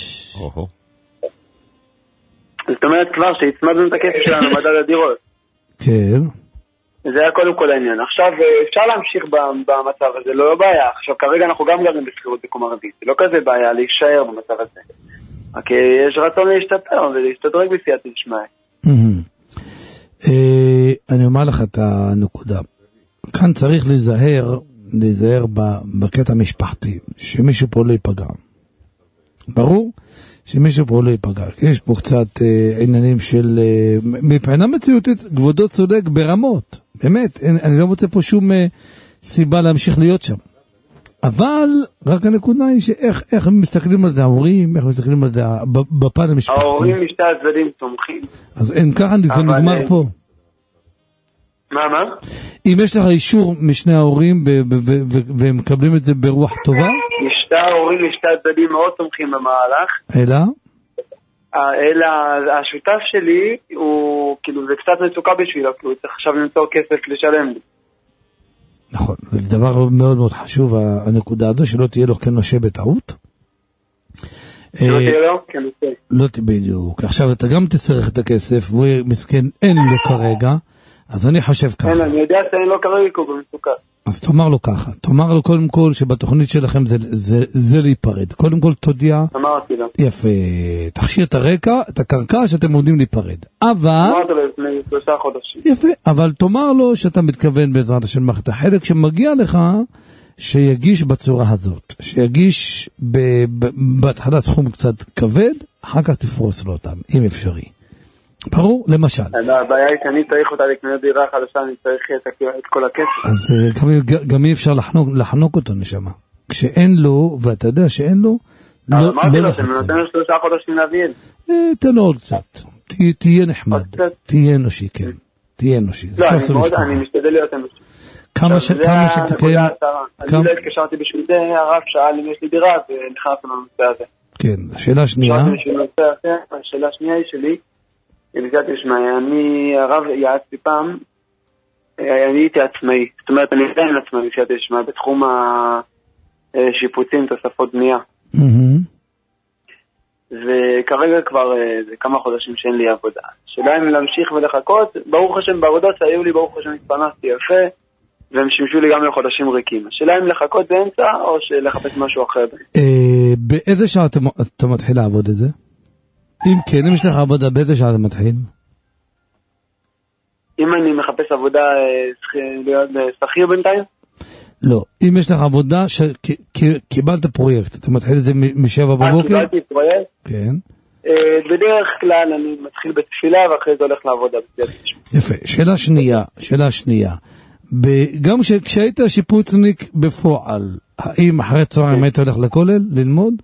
זאת אומרת כבר שהצמדנו את הכסף שלנו מדד הדירות. כן. זה היה קודם כל העניין. עכשיו אפשר להמשיך במצב הזה, לא בעיה. עכשיו כרגע אנחנו גם גרים בשכירות בקומה רביעית, זה לא כזה בעיה להישאר במצב הזה. רק יש רצון להשתפר ולהשתדרג בסייעתא דשמיא. אני אומר לך את הנקודה. כאן צריך להיזהר, להיזהר בקטע המשפחתי, שמישהו פה לא ייפגע. ברור שמישהו פה לא ייפגע. יש פה קצת עניינים של, מבחינה מציאותית, כבודו צודק ברמות. באמת, אני לא מוצא פה שום סיבה להמשיך להיות שם. אבל רק הנקודה היא שאיך איך מסתכלים על זה ההורים, איך מסתכלים על זה בפן המשפחתי. ההורים משתי הצדדים תומכים. אז אין ככה, זה נגמר פה. מה, מה? אם יש לך אישור משני ההורים והם מקבלים את זה ברוח טובה? משתי ההורים משתי הצדדים מאוד תומכים במהלך. אלא? אלא השותף שלי הוא, כאילו זה קצת מצוקה בשבילו, כי הוא צריך עכשיו למצוא כסף לשלם לי. נכון, זה דבר מאוד מאוד חשוב, הנקודה הזו, שלא תהיה לו כן נושה בטעות. לא תהיה לו? כן נושה. לא תהיה בדיוק. עכשיו אתה גם תצטרך את הכסף, והוא מסכן, אין לו כרגע, אז אני חושב ככה. אין, אני יודע שאין לו כרגע, כי הוא במצוקה. אז תאמר לו ככה, תאמר לו קודם כל שבתוכנית שלכם זה, זה, זה להיפרד. קודם כל תודיע. אמרתי לו. יפה, תכשיר את הרקע, את הקרקע שאתם עומדים להיפרד. אבל... אמרת לו לפני שלושה חודשים. יפה, אבל תאמר לו שאתה מתכוון בעזרת השם מערכת החלק שמגיע לך, שיגיש בצורה הזאת, שיגיש בהתחלה סכום קצת כבד, אחר כך תפרוס לו אותם, אם אפשרי. ברור, למשל. הבעיה היא שאני צריך אותה לקנות דירה חדשה, אני צריך את כל הכסף. אז גם אי אפשר לחנוק אותו, נשמה. כשאין לו, ואתה יודע שאין לו, לא לחצה. אמרתי לו, אני נותן לו שלושה חודשים להבין. תן לו עוד קצת. תהיה נחמד. תהיה אנושי, כן. תהיה אנושי. לא, אני משתדל להיות אנושי. כמה שתקיים... אני לא התקשרתי בשביל זה, הרב שאל אם יש לי דירה, ונכנסנו לנושא הזה. כן, השאלה השנייה. השאלה השנייה היא שלי, בגלל תשמע, אני, הרב יעצתי פעם, אני הייתי עצמאי, זאת אומרת, אני עדיין עצמאי, בגלל תשמע, בתחום השיפוצים, תוספות בנייה. וכרגע כבר זה כמה חודשים שאין לי עבודה. שאלה אם להמשיך ולחכות, ברוך השם, בעבודות שהיו לי, ברוך השם, התפרנסתי יפה, והם שימשו לי גם לחודשים ריקים. השאלה אם לחכות באמצע, או שלחפש משהו אחר. באיזה שעה אתה מתחיל לעבוד את זה? אם כן, אם יש לך עבודה, באיזה שעה אתה מתחיל? אם אני מחפש עבודה להיות שכיר בינתיים? לא, אם יש לך עבודה שקיבלת פרויקט, אתה מתחיל את זה משבע בבוקר? קיבלתי פרויקט? כן. בדרך כלל אני מתחיל בתפילה ואחרי זה הולך לעבודה. יפה, שאלה שנייה, שאלה שנייה. גם כשהיית שיפוצניק בפועל, האם אחרי צהריים היית הולך לכולל ללמוד?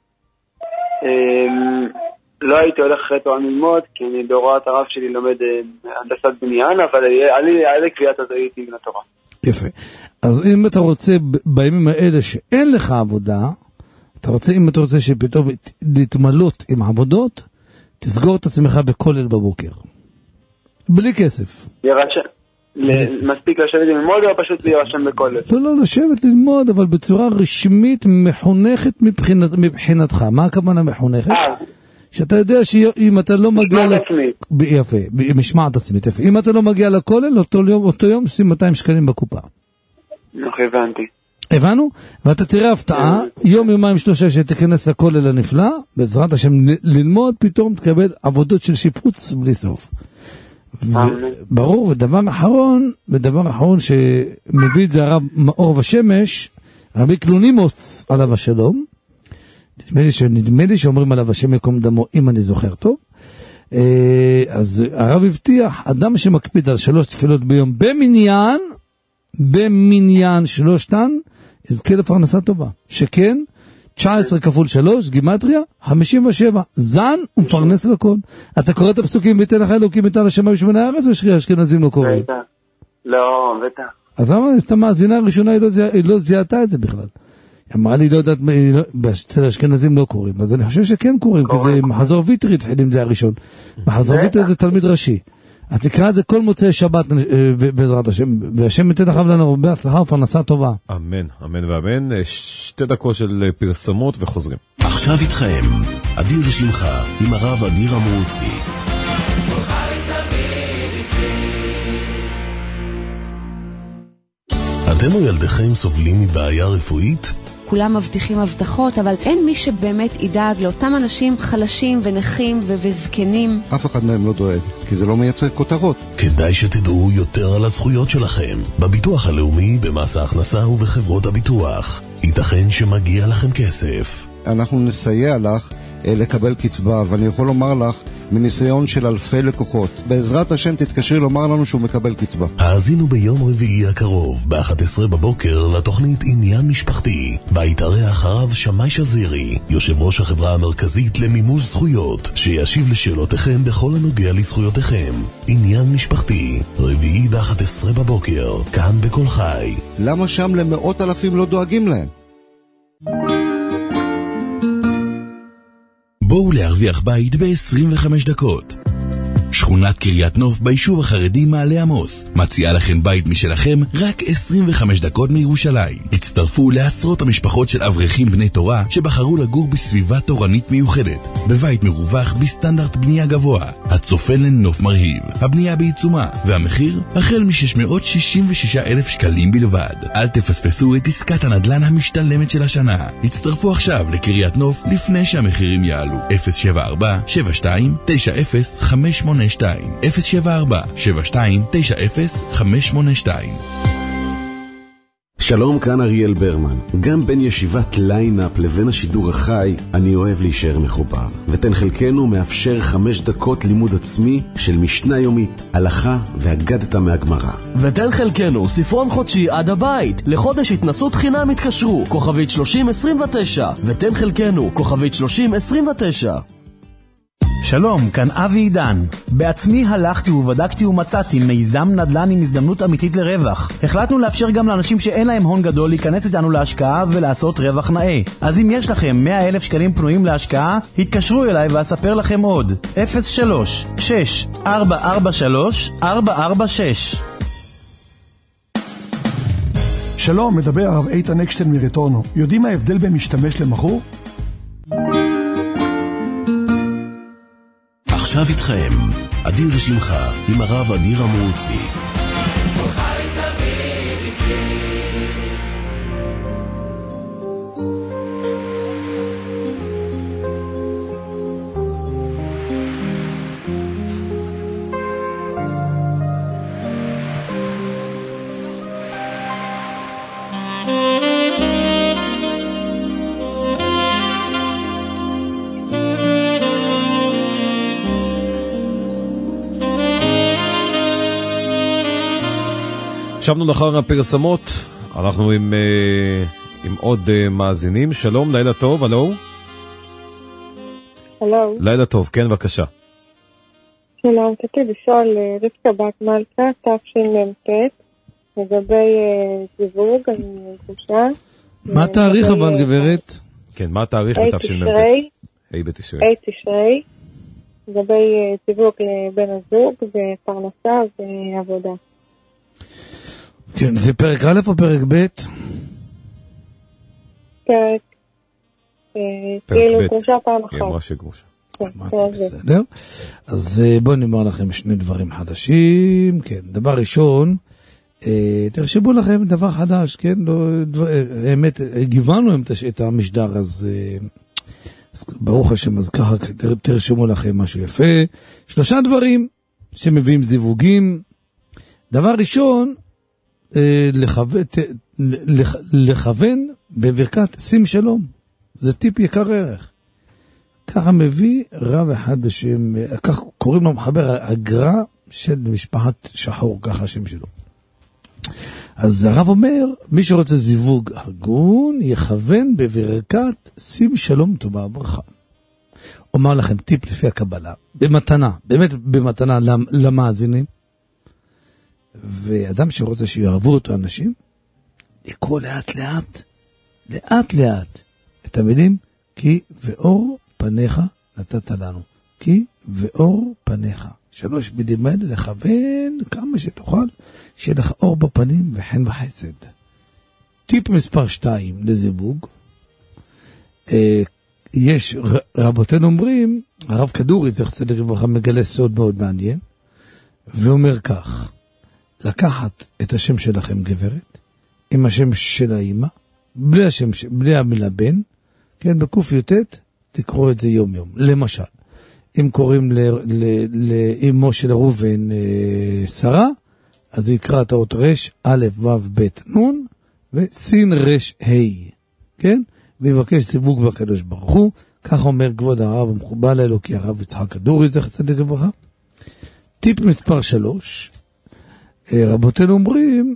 לא הייתי הולך אחרי צהריים ללמוד, כי אני בהוראת הרב שלי לומד הנדסת בניין, אבל היה לי קביעת אז הייתי מן התורה. יפה. אז אם אתה רוצה בימים האלה שאין לך עבודה, אתה רוצה, אם אתה רוצה שפתאום להתמלות עם עבודות, תסגור את עצמך בכולל בבוקר. בלי כסף. מספיק לשבת ללמוד או פשוט להירשם בכולל? לא, לא, לשבת ללמוד, אבל בצורה רשמית מחונכת מבחינתך. מה הכוונה מחונכת? שאתה יודע שאם אתה לא מגיע... משמעת עצמית. יפה, משמעת עצמית, יפה. אם אתה לא מגיע לכולל, אותו יום שים מאתיים שקלים בקופה. הבנתי. הבנו? ואתה תראה הפתעה, יום יומיים שלושה שתכנס לכולל הנפלא, בעזרת השם ללמוד, פתאום תקבל עבודות של שיפוץ בלי סוף. ברור, ודבר אחרון, ודבר אחרון שמביא את זה הרב מאור ושמש, רבי קלונימוס עליו השלום, נדמה לי, נדמה לי שאומרים עליו השם יקום דמו, אם אני זוכר טוב, אז הרב הבטיח, אדם שמקפיד על שלוש תפילות ביום במניין, במניין שלושתן, יזכה לפרנסה טובה. שכן, תשע עשרה כפול שלוש, גימטריה, חמישים ושבע. זן ומפרנס לכל. אתה קורא את הפסוקים, ויתן לך אלוקים את השמיים ושמי הארץ, או שכי אשכנזים לא קוראים? לא, בטח. אז למה, את המאזינה הראשונה היא לא זיהתה את זה בכלל. היא אמרה לי, לא יודעת, אצל האשכנזים לא קוראים. אז אני חושב שכן קוראים, כי זה מחזור ויטרי, התחילים זה הראשון. מחזור ויטרי זה תלמיד ראשי. אז תקרא את זה כל מוצאי שבת בעזרת השם, והשם ייתן לך ולנו הרבה הצלחה ופרנסה טובה. אמן, אמן ואמן. שתי דקות של פרסומות וחוזרים. עכשיו איתכם, אדיר שמך, עם הרב אדיר המרוצי. אתם או ילדיכם סובלים מבעיה רפואית? כולם מבטיחים הבטחות, אבל אין מי שבאמת ידאג לאותם אנשים חלשים ונכים ו- וזקנים. אף אחד מהם לא דואג, כי זה לא מייצר כותרות. כדאי שתדעו יותר על הזכויות שלכם, בביטוח הלאומי, במס ההכנסה ובחברות הביטוח. ייתכן שמגיע לכם כסף. אנחנו נסייע לך לקבל קצבה, ואני יכול לומר לך, מניסיון של אלפי לקוחות, בעזרת השם תתקשרי לומר לנו שהוא מקבל קצבה. האזינו ביום רביעי הקרוב, ב-אחת עשרה בבוקר, לתוכנית עניין משפחתי, בה יתארח הרב שמאי שזירי, יושב ראש החברה המרכזית למימוש זכויות, שישיב לשאלותיכם בכל הנוגע לזכויותיכם. עניין משפחתי, רביעי ב-אחת עשרה בבוקר, כאן בכל חי. למה שם למאות אלפים לא דואגים להם? בואו להרוויח בית ב-עשרים וחמש דקות. שכונת קריית נוף ביישוב החרדי מעלה עמוס מציעה לכם בית משלכם רק עשרים וחמש דקות מירושלים. הצטרפו לעשרות המשפחות של אברכים בני תורה שבחרו לגור בסביבה תורנית מיוחדת, בבית מרווח בסטנדרט בנייה גבוה, הצופן לנוף מרהיב, הבנייה בעיצומה, והמחיר החל מ-שש מאות שישים ושישה אלף שקלים בלבד. אל תפספסו את עסקת הנדל"ן המשתלמת של השנה. הצטרפו עכשיו לקריית נוף לפני שהמחירים יעלו. אפס שבע ארבע שבע שתיים תשע אפס חמש שמונה שתיים אפס שבע ארבע שבע שתיים תשע אפס חמש שמונה שתיים. שלום, כאן אריאל ברמן. גם בין ישיבת ליינאפ לבין השידור החי, אני אוהב להישאר מחובר. ותן חלקנו מאפשר חמש דקות לימוד עצמי של משנה יומית, הלכה והגדת מהגמרא. ותן חלקנו ספרון חודשי עד הבית. לחודש התנסות חינם התקשרו, כוכבית שלושים עשרים ותשע. ותן חלקנו, כוכבית שלושים עשרים ותשע. שלום, כאן אבי עידן. בעצמי הלכתי ובדקתי ומצאתי מיזם נדל"ן עם הזדמנות אמיתית לרווח. החלטנו לאפשר גם לאנשים שאין להם הון גדול להיכנס איתנו להשקעה ולעשות רווח נאה. אז אם יש לכם מאה אלף שקלים פנויים להשקעה, התקשרו אליי ואספר לכם עוד. אפס שלוש שש ארבע ארבע שלוש ארבע ארבע שש. שלום, מדבר הרב איתן אקשטיין מרטורנו. יודעים מה ההבדל בין משתמש למכור? עכשיו איתכם, אדיר שמך עם הרב אדיר המרוצי. שבנו לאחר הפרסמות, אנחנו עם, עם עוד מאזינים. שלום, לילה טוב, הלו? הלו. לילה טוב, כן, בבקשה. שלום, רציתי לשאול רבקה בת מלכה, תשמ"ט, לגבי זיווג, אני גרושה. מה התאריך אבל, גברת? כן, מה התאריך בתשמ"ט? ה' בתשרי. ה' תשרי, לגבי זיווג לבן הזוג, ופרנסה ועבודה. כן, זה פרק א' או פרק ב'? פרק, כאילו גרושה פעם אחת. היא אמרה שגרושה. בסדר. אז בואו נאמר לכם שני דברים חדשים. כן, דבר ראשון, תרשמו לכם דבר חדש, כן? האמת, גיוון את המשדר, אז ברוך השם, אז ככה תרשמו לכם משהו יפה. שלושה דברים שמביאים זיווגים. דבר ראשון, לכוון, לכוון בברכת שים שלום. זה טיפ יקר ערך. ככה מביא רב אחד בשם, כך קוראים לו מחבר הגר"א של משפחת שחור, ככה השם שלו. אז הרב אומר, מי שרוצה זיווג הגון, יכוון בברכת שים שלום טובה ברכה. אומר לכם טיפ לפי הקבלה, במתנה, באמת במתנה למאזינים, ואדם שרוצה שיאהבו אותו אנשים, לקרוא לאט לאט, לאט לאט, את המילים, כי ואור פניך נתת לנו. כי ואור פניך. שלוש מילים האלה לכוון כמה שתוכל, שיהיה לך אור בפנים וחן וחסד. טיפ מספר שתיים לזיווג, אה, יש, רבותינו אומרים, הרב כדורי, זה צדיק לברכה, מגלה סוד מאוד מעניין, ואומר כך, לקחת את השם שלכם גברת, עם השם של האמא, בלי השם, בלי המילה בן, כן, בקוף יוטט, תקראו את זה יום יום. למשל, אם קוראים לאמו של ראובן שרה, אז הוא יקרא את האות רש, א' ו' ב' נון, וסין רש ה', כן? ויבקש זיווג בקדוש ברוך הוא, כך אומר כבוד הרב המכובד האלוקי, הרב יצחק כדורי, זכר צדיק לברכה. טיפ מספר שלוש, רבותינו אומרים,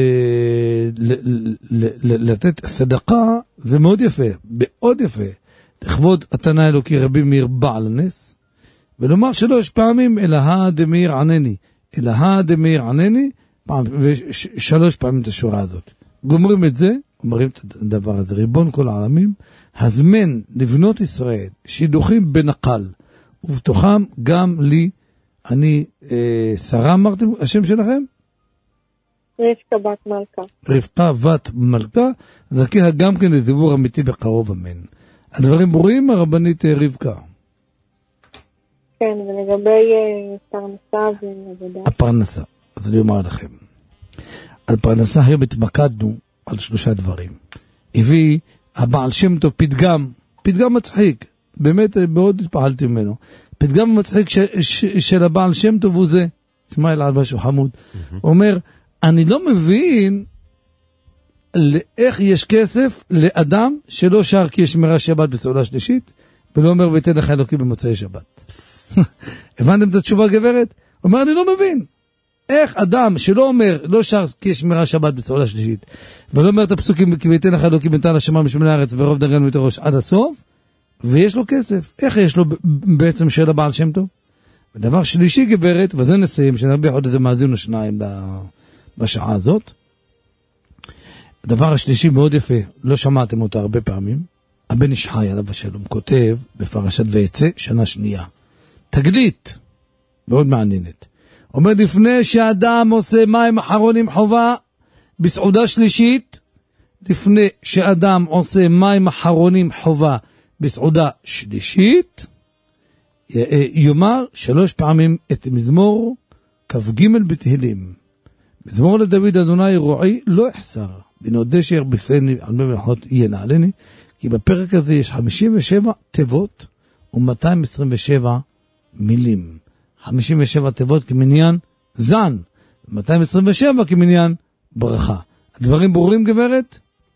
לתת סדקה, זה מאוד יפה, מאוד יפה, לכבוד התנא האלוקי רבי מאיר בעל הנס, ולומר שלוש פעמים, אלהה דמאיר ענני, אלהה דמאיר ענני, ושלוש פעמים את השורה הזאת. גומרים את זה, אומרים את הדבר הזה, ריבון כל העלמים, הזמן לבנות ישראל, שידוכים בנקל, ובתוכם גם לי, אני, אה, שרה אמרתם, השם שלכם? רבקה בת מלכה. רבקה בת מלכה, זכיה גם כן לזיווג אמיתי בקרוב אמן. הדברים ברורים, הרבנית רבקה? כן, ולגבי פרנסה ועבודה. הפרנסה, אז אני אומר לכם. על פרנסה היום התמקדנו על שלושה דברים. הביא הבעל שם טוב פתגם, פתגם מצחיק, באמת מאוד התפעלתי ממנו. פתגם מצחיק ש, ש, של הבעל שם טוב הוא זה, שמע אל על משהו חמוד. הוא אומר, אני לא מבין איך יש כסף לאדם שלא שר כי יש שמירה שבת בסעודה שלישית, ולא אומר ויתן לך אלוקים במוצאי שבת. הבנתם את התשובה גברת? אומר, אני לא מבין. איך אדם שלא אומר, לא שר כי יש שמירה שבת בסעודה שלישית, ולא אומר את הפסוקים, כי ויתן לך אלוקים בנתן השמיים משמי הארץ ורוב דרגנו את הראש עד הסוף, ויש לו כסף. איך יש לו בעצם שאלה בעל שם טוב? ודבר שלישי גברת, וזה נסיים, שנרביח עוד איזה מאזין או שניים בשעה הזאת. הדבר השלישי מאוד יפה, לא שמעתם אותו הרבה פעמים, הבן איש חי עליו השלום כותב בפרשת ויצא שנה שנייה. תגלית, מאוד מעניינת. אומר לפני שאדם עושה מים אחרונים חובה בסעודה שלישית, לפני שאדם עושה מים אחרונים חובה בסעודה שלישית, יאמר שלוש פעמים את מזמור כ"ג בתהילים. מזמור לדוד אדוני רועי לא יחסר, בנודה שירבסני על מי מלאכות ינעלני, כי בפרק הזה יש חמישים ושבע תיבות ו-מאתיים עשרים ושבע מילים. חמישים ושבע תיבות כמניין זן, מאתיים עשרים ושבע כמניין ברכה. הדברים ברורים גברת?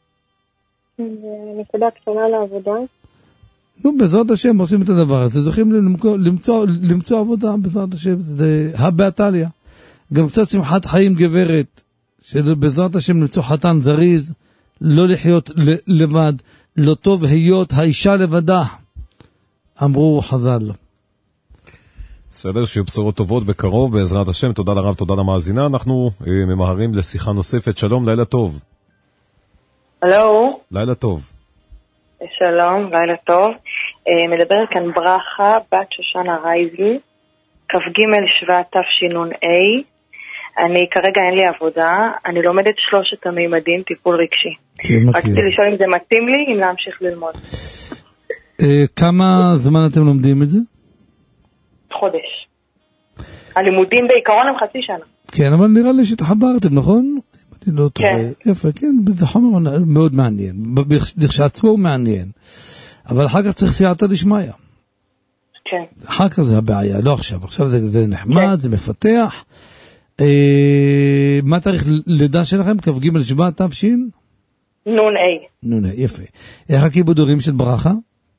נקודה קטנה לעבודה. נו, בעזרת השם עושים את הדבר הזה, זוכים למצוא, למצוא, למצוא עבודה בעזרת השם, זה הבאתליה. גם קצת שמחת חיים גברת, שבעזרת השם למצוא חתן זריז, לא לחיות לבד, לא טוב היות האישה לבדה, אמרו חז"ל. בסדר, שיהיו בשורות טובות בקרוב, בעזרת השם, תודה לרב, תודה למאזינה, אנחנו אה, ממהרים לשיחה נוספת, שלום, לילה טוב. הלו. לילה טוב. שלום, לילה טוב. אה, מדברת כאן ברכה, בת שושנה רייזל, כ"ג שבט תשנ"ה. אני כרגע אין לי עבודה, אני לומדת שלושת המימדים, טיפול רגשי. כן, רציתי לשאול אם זה מתאים לי, אם להמשיך ללמוד. אה, כמה זמן אתם לומדים את זה? חודש. הלימודים בעיקרון הם חצי שנה. כן, אבל נראה לי שתחברתם, נכון? לא כן. יפה, כן, זה חומר מאוד מעניין. לכשעצמו הוא מעניין. אבל אחר כך צריך סייעתא דשמיא. כן. אחר כך זה הבעיה, לא עכשיו. עכשיו זה, זה נחמד, כן. זה מפתח. אה, מה תאריך לידה שלכם? כ"ג שבט תש"ן? נ"ה. נ"ה, יפה. איך הכיבוד הורים של ברכה?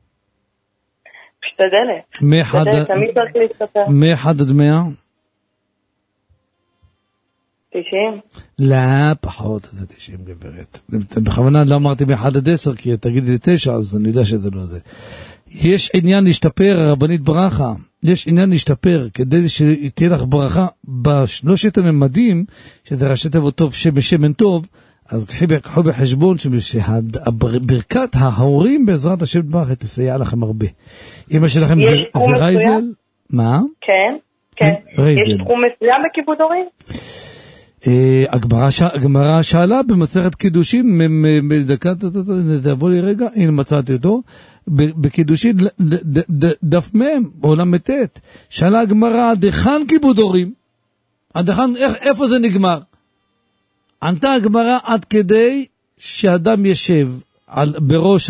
משתדלת. מאחד עד מאה? תשעים. לא, פחות, זה תשעים גברת. בכוונה לא אמרתי מאחד עד עשר, כי תגידי לי תשע, אז אני יודע שזה לא זה. יש עניין להשתפר, הרבנית ברכה, יש עניין להשתפר, כדי שתהיה לך ברכה בשלושת הממדים, שזה ראשי תיבות טוב, שמן שמן טוב, אז קחו בחשבון שברכת ההורים בעזרת השם ברכה תסייע לכם הרבה. אמא שלכם זה רייזל? מה? כן, כן. יש תחום מסוים בכיבוד הורים? הגמרא שאלה במסכת קידושין, בדקה, תבוא לי רגע, הנה מצאתי אותו, בקידושין דף מם, עולם מתת, שאלה הגמרא, דחן כיבוד הורים, איפה זה נגמר? ענתה הגמרא עד כדי שאדם ישב בראש,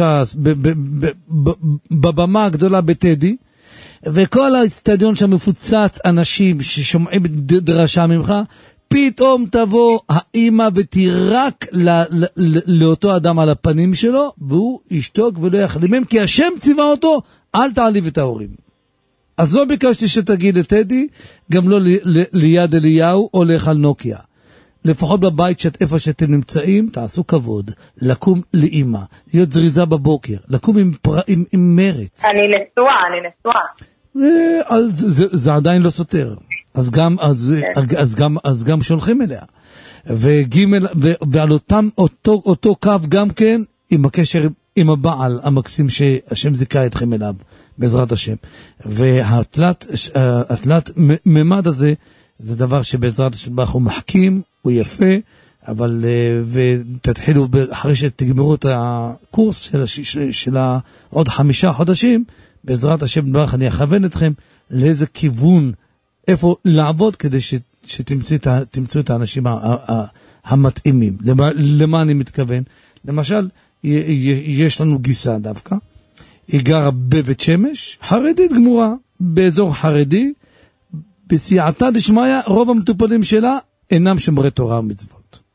בבמה הגדולה בטדי, וכל האצטדיון שם מפוצץ אנשים ששומעים דרשה ממך, פתאום תבוא האמא ותירק לאותו אדם על הפנים שלו, והוא ישתוק ולא יחלימם, כי השם ציווה אותו, אל תעליב את ההורים. אז לא ביקשתי שתגיד לטדי, גם לא ליד אליהו או לאכל נוקיה. לפחות בבית שאת איפה שאתם נמצאים, תעשו כבוד, לקום לאמא, להיות זריזה בבוקר, לקום עם, פר... עם, עם מרץ. אני נשואה, אני נשואה. זה, זה, זה עדיין לא סותר. אז גם, אז, כן. אז גם, אז גם שולחים אליה. וגימל, ו, ועל אותם, אותו, אותו קו גם כן, עם הקשר עם הבעל המקסים שהשם זיכה אתכם אליו, בעזרת השם. והתלת, התלת ממד הזה, זה דבר שבעזרת השם אנחנו מחכים, הוא יפה, אבל ותתחילו אחרי שתגמרו את הקורס של, של, של עוד חמישה חודשים, בעזרת השם ברך אני אכוון אתכם לאיזה כיוון, איפה לעבוד כדי ש, שתמצאו את האנשים המתאימים. למה, למה אני מתכוון? למשל, יש לנו גיסה דווקא, היא גרה בבית שמש, חרדית גמורה, באזור חרדי, בסייעתא דשמיא, רוב המטופלים שלה אינם שומרי תורה ומצוות.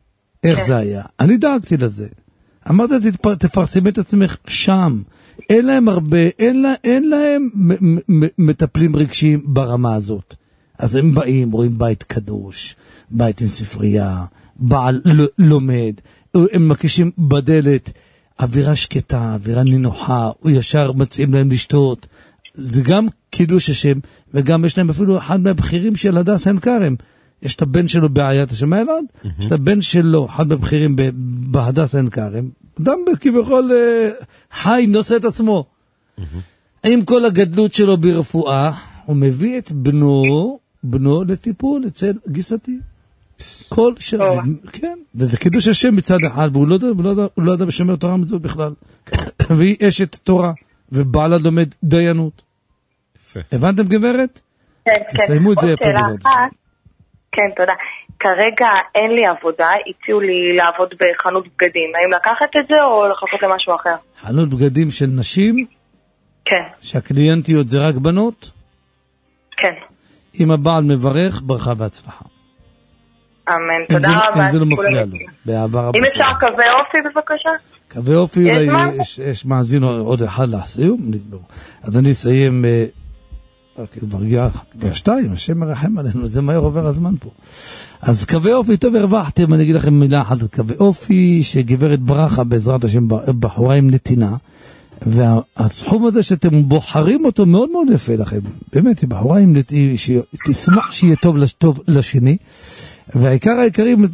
איך זה היה? אני דאגתי לזה. אמרתי, תפרסמי את עצמך שם. אין להם הרבה, אין, לה, אין להם מטפלים רגשיים ברמה הזאת. אז הם באים, רואים בית קדוש, בית עם ספרייה, בעל לומד, הם מקישים בדלת, אווירה שקטה, אווירה נינוחה, הוא ישר מציעים להם לשתות. זה גם קידוש השם, וגם יש להם אפילו אחד מהבחירים של הדס עין כרם. יש את הבן שלו בעיית השם הילד, יש את הבן שלו, אחד מהבחירים בהדס עין כרם, אדם כביכול חי, נושא את עצמו. עם כל הגדלות שלו ברפואה, הוא מביא את בנו, בנו לטיפול אצל גיסתי. כל שם, כן, וזה קידוש השם מצד אחד, והוא לא יודע, הוא לא יודע בשומר תורה מצוות בכלל. והיא אשת תורה, ובעלה לומד דיינות. הבנתם גברת? כן, כן. תסיימו את זה יפה בזאת. כן, תודה. כרגע אין לי עבודה, הציעו לי לעבוד בחנות בגדים. האם לקחת את זה או לחכות למשהו אחר? חנות בגדים של נשים? כן. שהקליינטיות זה רק בנות? כן. אם הבעל מברך, ברכה והצלחה. אמן, תודה רבה. אם זה לא מפריע לו, באהבה רבה. אם אפשר קווי אופי בבקשה? קווי אופי, יש מאזין עוד אחד לסיום, אז אני אסיים... ברגיעה, כבר שתיים, השם מרחם עלינו, זה מהר עובר הזמן פה. אז קווי אופי, טוב הרווחתם, אני אגיד לכם מילה אחת, קווי אופי, שגברת ברכה בעזרת השם בחורה עם נתינה, והסכום הזה שאתם בוחרים אותו מאוד מאוד יפה לכם, באמת, היא בחורה עם נתינה, שתשמח שיהיה טוב לשני, והעיקר העיקרים,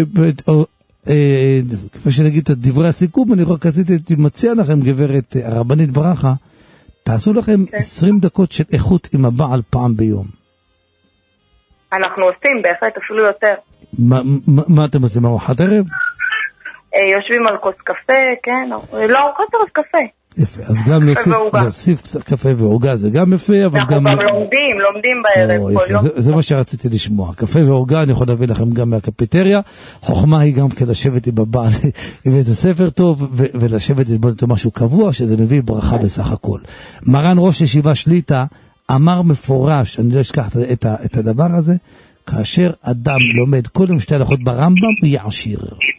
כפי שנגיד את דברי הסיכום, אני רק רציתי מציע לכם, גברת הרבנית ברכה, תעשו לכם עשרים דקות של איכות עם הבעל פעם ביום. אנחנו עושים, בהחלט, אפילו יותר. מה אתם עושים, ארוחת ערב? יושבים על כוס קפה, כן, לא ארוחת ערב קפה. יפה, אז גם להוסיף קצת קפה ועוגה, זה גם יפה, אבל גם... אנחנו גם לומדים, לומדים בערב כל יום. זה מה שרציתי לשמוע, קפה ועוגה אני יכול להביא לכם גם מהקפיטריה, חוכמה היא גם כן לשבת עם הבעל, עם איזה ספר טוב, ולשבת עם משהו קבוע, שזה מביא ברכה בסך הכל. מרן ראש ישיבה שליטה, אמר מפורש, אני לא אשכח את הדבר הזה, כאשר אדם לומד כל יום שתי הלכות ברמב"ם, הוא יהיה עשיר.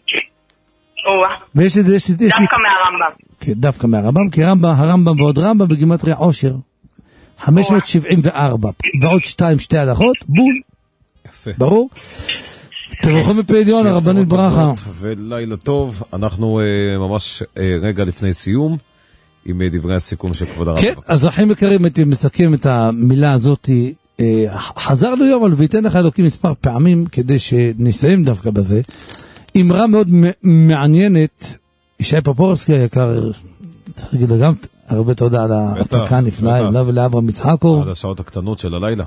ויש לזה, יש לזה, דווקא מהרמב"ם. כן, דווקא מהרמב"ם, כי רמב"ם, הרמב"ם ועוד רמב"ם בגימטריה עושר. חמש מאות שבעים וארבע, ועוד שתיים, שתי הלכות, בול. יפה. ברור? תברכו מפה עליון, הרבנית ברכה. ולילה טוב, אנחנו ממש רגע לפני סיום, עם דברי הסיכום של כבוד הרב. כן, אז אחים יקרים, הייתי מסכם את המילה הזאת, חזרנו יום, אבל ויתן לך אלוקים מספר פעמים, כדי שנסיים דווקא בזה. אמרה מאוד מעניינת, ישי פופורסקי היקר, תגיד לו גם הרבה תודה על ההפקה הנפלאה, לה ולאברהם יצחקו. על השעות הקטנות של הלילה.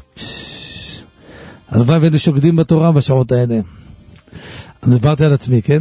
הלוואי ואלה שוקדים בתורה בשעות האלה. אני דיברתי על עצמי, כן?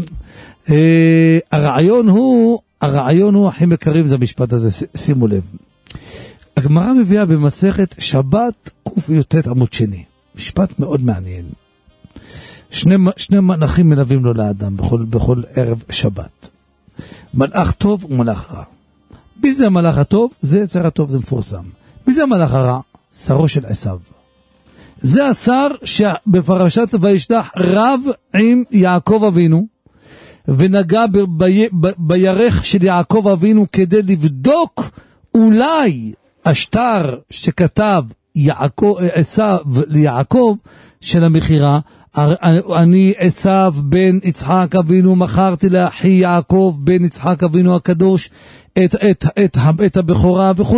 הרעיון הוא, הרעיון הוא, אחים יקרים, זה המשפט הזה, שימו לב. הגמרא מביאה במסכת שבת ק"ט עמוד שני. משפט מאוד מעניין. שני, שני מלאכים מלווים לו לאדם בכל, בכל ערב שבת. מלאך טוב ומלאך רע. מי זה המלאך הטוב? זה יצר הטוב, זה מפורסם. מי זה המלאך הרע? שרו של עשיו. זה השר שבפרשת וישלח רב עם יעקב אבינו, ונגע ב, ב, ב, בירך של יעקב אבינו כדי לבדוק אולי השטר שכתב יעקב, עשיו ליעקב של המחירה, אני עשיו בן יצחק אבינו, מכרתי לאחי יעקב בן יצחק אבינו הקדוש את, את, את, את הבכורה וכו'.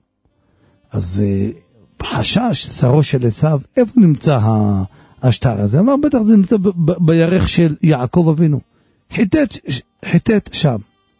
אז חשש שרו של עשיו, איפה נמצא השטר הזה? אמר בטח זה נמצא ב, ב, בירך של יעקב אבינו. חיטט, חיטט שם.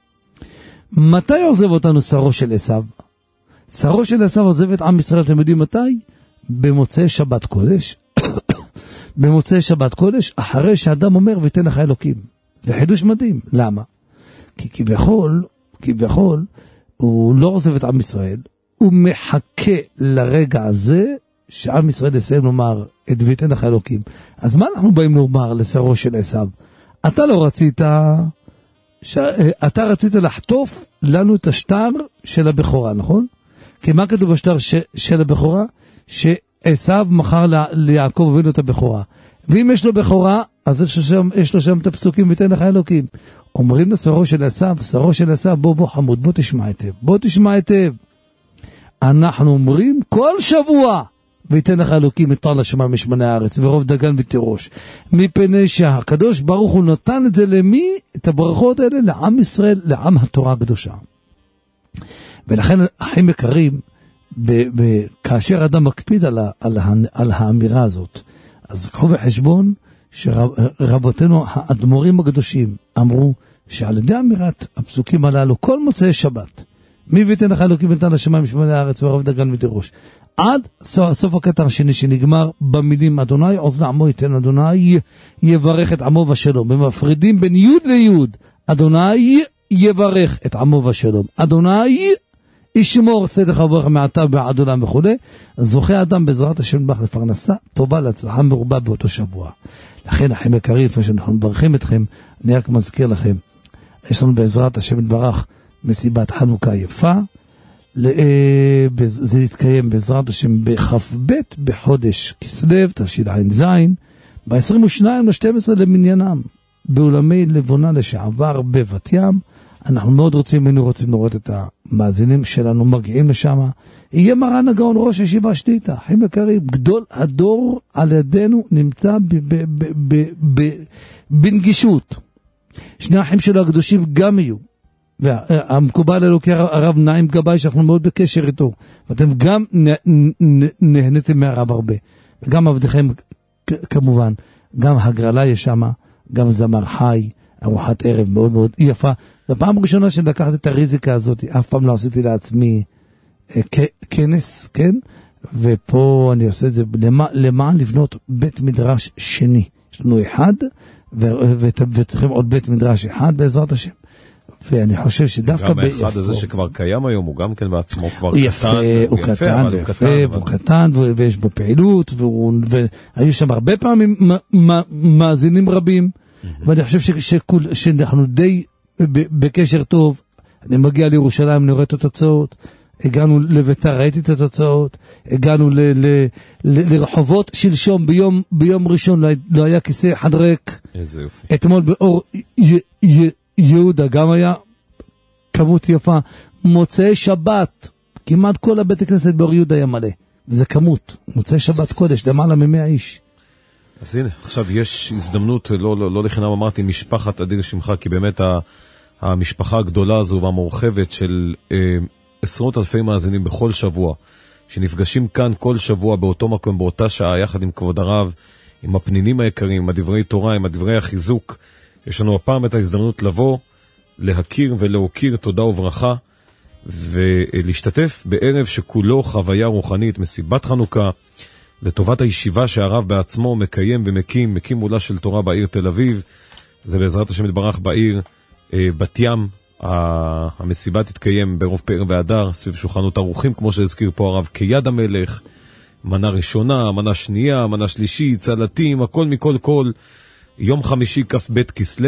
מתי עוזב אותנו שרו של עשיו? שרו של עשיו עוזב את עם ישראל, אתם יודעים מתי? במוצאי שבת קודש. במוצאי שבת קודש, אחרי שאדם אומר ויתן לך אלוקים. זה חידוש מדהים. למה? כי כביכול, כביכול, הוא לא עוזב את עם ישראל, הוא מחכה לרגע הזה, שעם ישראל יסיים לומר את ויתן לך אלוקים. אז מה אנחנו באים לומר לשרו של עשיו? אתה לא רצית, ש... אתה רצית לחטוף לנו את השטר של הבכורה, נכון? כי מה כתוב בשטר ש... של הבכורה? ש... עשיו מכר ל... ליעקב אבינו את הבכורה. ואם יש לו בכורה, אז יש לו שם, יש לו שם את הפסוקים ויתן לך אלוקים. אומרים לשרו של עשיו, שרו של עשיו, בוא בוא חמוד, בוא תשמע היטב, בוא תשמע היטב. אנחנו אומרים כל שבוע, ויתן לך אלוקים מטר לשמיים משמני הארץ, ורוב דגן ותירוש. מפני שהקדוש ברוך הוא נתן את זה למי? את הברכות האלה לעם ישראל, לעם התורה הקדושה. ולכן אחים יקרים, ב- ב- כאשר אדם מקפיד על, ה- על, ה- על האמירה הזאת, אז קחו בחשבון שרבותינו האדמו"רים הקדושים אמרו שעל ידי אמירת הפסוקים הללו כל מוצאי שבת, מי ויתן לך אלוקים ונתן לשמיים משמני הארץ ורוב דגן ותירוש, עד סוף הקטע השני שנגמר במילים אדוני עוז לעמו ייתן, אדוני יברך את עמו ושלום. במפרידים בין יוד ליוד, אדוני יברך את עמו ושלום, אדוני ישמור צדק וברך מעתה ועד עולם וכו'. זוכה אדם בעזרת השם בך לפרנסה טובה, להצלחה מרובה באותו שבוע. לכן אחים יקרים, לפני שאנחנו מברכים אתכם, אני רק מזכיר לכם, יש לנו בעזרת השם יתברך מסיבת חנוכה יפה, זה יתקיים בעזרת השם בכ"ב בחודש כסלו תשע"ז, ב-עשרים ושניים לשתים עשרה למניינם, באולמי לבונה לשעבר בבת ים. אנחנו מאוד רוצים, היינו רוצים לראות את המאזינים שלנו מגיעים לשם. יהיה מרן הגאון ראש ישיבה שליטה, אחים יקרים, גדול הדור על ידינו נמצא בנגישות. שני האחים שלו הקדושים גם יהיו, והמקובל אלוקי הרב נעים גבאי שאנחנו מאוד בקשר איתו, ואתם גם נהניתם מהרב הרבה, וגם עבדיכם כמובן, גם הגרלה יש שם, גם זמר חי, ארוחת ערב מאוד מאוד יפה. זו פעם ראשונה שלקחתי את הריזיקה הזאת, אף פעם לא עשיתי לעצמי כנס, כן? ופה אני עושה את זה למען לבנות בית מדרש שני. יש לנו אחד, וצריכים עוד בית מדרש אחד בעזרת השם. ואני חושב שדווקא... גם האחד הזה שכבר קיים היום, הוא גם כן בעצמו כבר קטן. יפה, הוא קטן, ויפה, והוא קטן, ויש בו פעילות, והיו שם הרבה פעמים מאזינים רבים, ואני חושב שאנחנו די בקשר טוב. אני מגיע לירושלים, אני רואה את התוצאות, הגענו לביתר, ראיתי את התוצאות, הגענו לרחובות שלשום, ביום ראשון לא היה כיסא אחד ריק. איזה יופי. אתמול באור יהודה גם היה כמות יפה. מוצאי שבת, כמעט כל הבית הכנסת באור יהודה היה מלא. וזה כמות, מוצאי שבת קודש, למעלה ממאה איש. אז הנה, עכשיו יש הזדמנות, לא, לא, לא לחינם אמרתי משפחת אדיר שמך, כי באמת המשפחה הגדולה הזו והמורחבת של אה, עשרות אלפי מאזינים בכל שבוע, שנפגשים כאן כל שבוע באותו מקום, באותה שעה, יחד עם כבוד הרב, עם הפנינים היקרים, עם הדברי תורה, עם הדברי החיזוק. יש לנו הפעם את ההזדמנות לבוא, להכיר ולהוקיר תודה וברכה, ולהשתתף בערב שכולו חוויה רוחנית, מסיבת חנוכה, לטובת הישיבה שהרב בעצמו מקיים ומקים, מקים מולה של תורה בעיר תל אביב. זה בעזרת השם יתברך בעיר אה, בת ים. המסיבה תתקיים ברוב פאר והדר, סביב שולחנות ערוכים, כמו שהזכיר פה הרב, כיד המלך, מנה ראשונה, מנה שנייה, מנה שלישית, צלתים, הכל מכל כל. יום חמישי כ"ב כסלו,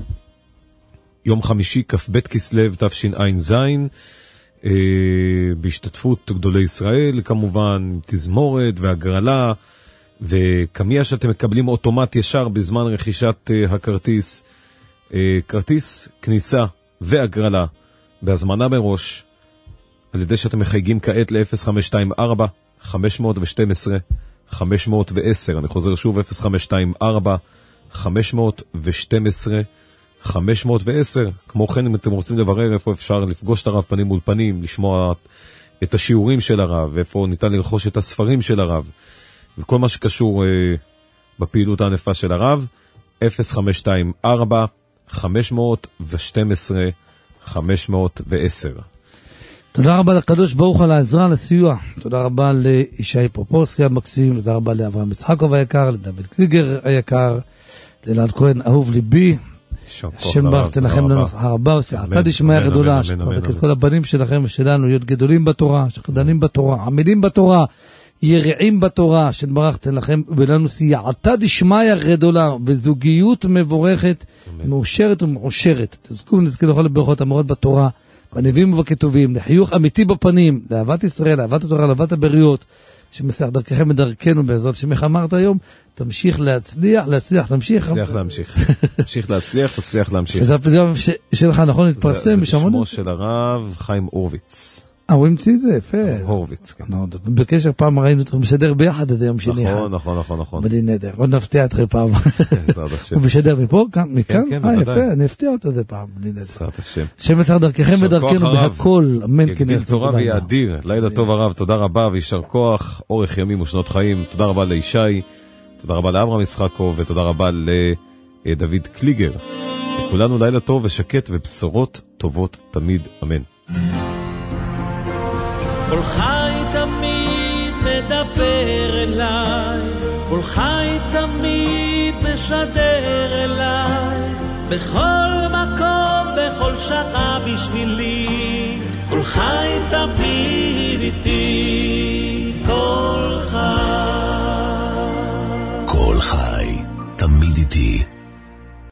יום חמישי כ"ב כסלו תשע"ז, אה, בהשתתפות גדולי ישראל כמובן, תזמורת והגרלה, וכמיה שאתם מקבלים אוטומט ישר בזמן רכישת אה, הכרטיס, אה, כרטיס כניסה והגרלה בהזמנה מראש, על ידי שאתם מחייגים כעת ל-אפס חמש שתיים ארבע חמש שתים עשרה חמש עשר. אני חוזר שוב, אפס חמש שתיים ארבע חמש שתים עשרה חמש עשר. כמו כן, אם אתם רוצים לברר איפה אפשר לפגוש את הרב פנים מול פנים, לשמוע את השיעורים של הרב, איפה ניתן לרכוש את הספרים של הרב, וכל מה שקשור אה, בפעילות הענפה של הרב, אפס חמש שתיים ארבע חמש שתים עשרה חמש עשר. תודה רבה לקדוש ברוך על העזרה, לסיוע. תודה רבה לישי פרופורסקי המקסים, תודה רבה לאברהם יצחקוב היקר, לדוד קליגר היקר, לאלעד כהן אהוב ליבי. השם ברך תנחם לנו הרבה וסייעתא דשמיא גדולה, שתחזק את כל הבנים שלכם ושלנו להיות גדולים בתורה, שחדנים בתורה, עמידים בתורה, ירעים בתורה, שברך תנחם ולנו סייעתא דשמיא גדולה, וזוגיות מבורכת, מאושרת ומאושרת. תזכו נזכה לכל הברכות המורות בתורה, בנביאים ובכתובים, לחיוך אמיתי בפנים, לאהבת ישראל, לאהבת התורה, לאהבת הבריות, שמסך דרככם ודרכנו בעזרת שמך אמרת היום, תמשיך להצליח, להצליח, תמשיך. תצליח להמשיך. תמשיך להצליח, תצליח להמשיך. זה הפתגם שלך, נכון, להתפרסם. זה בשמו של הרב חיים הורוביץ. אה, הוא המציא את זה, יפה. הורוביץ, כן. בקשר פעם ראינו אתכם משדר ביחד, אז יום שני. נכון, נכון, נכון, נכון. בלי נדר. עוד נפתיע אתכם פעם. בעזרת השם. הוא משדר מפה, מכאן? כן, אה, יפה, אני אפתיע אותו זה פעם, בלי נדר. בעזרת השם. שם יצר דרככם ודרכנו בהכל, אמן כן. יגדיל תורה ויהיה אדיר. לילה טוב הרב, תודה רבה וישר כוח, אורך ימים ושנות חיים. תודה רבה לישי, תודה רבה לאברהם ישחקוב, ותודה רבה לדוד קליגר. לכולנו לילה טוב ושקט ובשורות טובות תמיד, אמן. כל חי תמיד מדבר אליי, כל חי תמיד משדר אליי, בכל מקום, בכל שעה בשבילי, כל חי תמיד איתי, כל חי. כל חי תמיד איתי.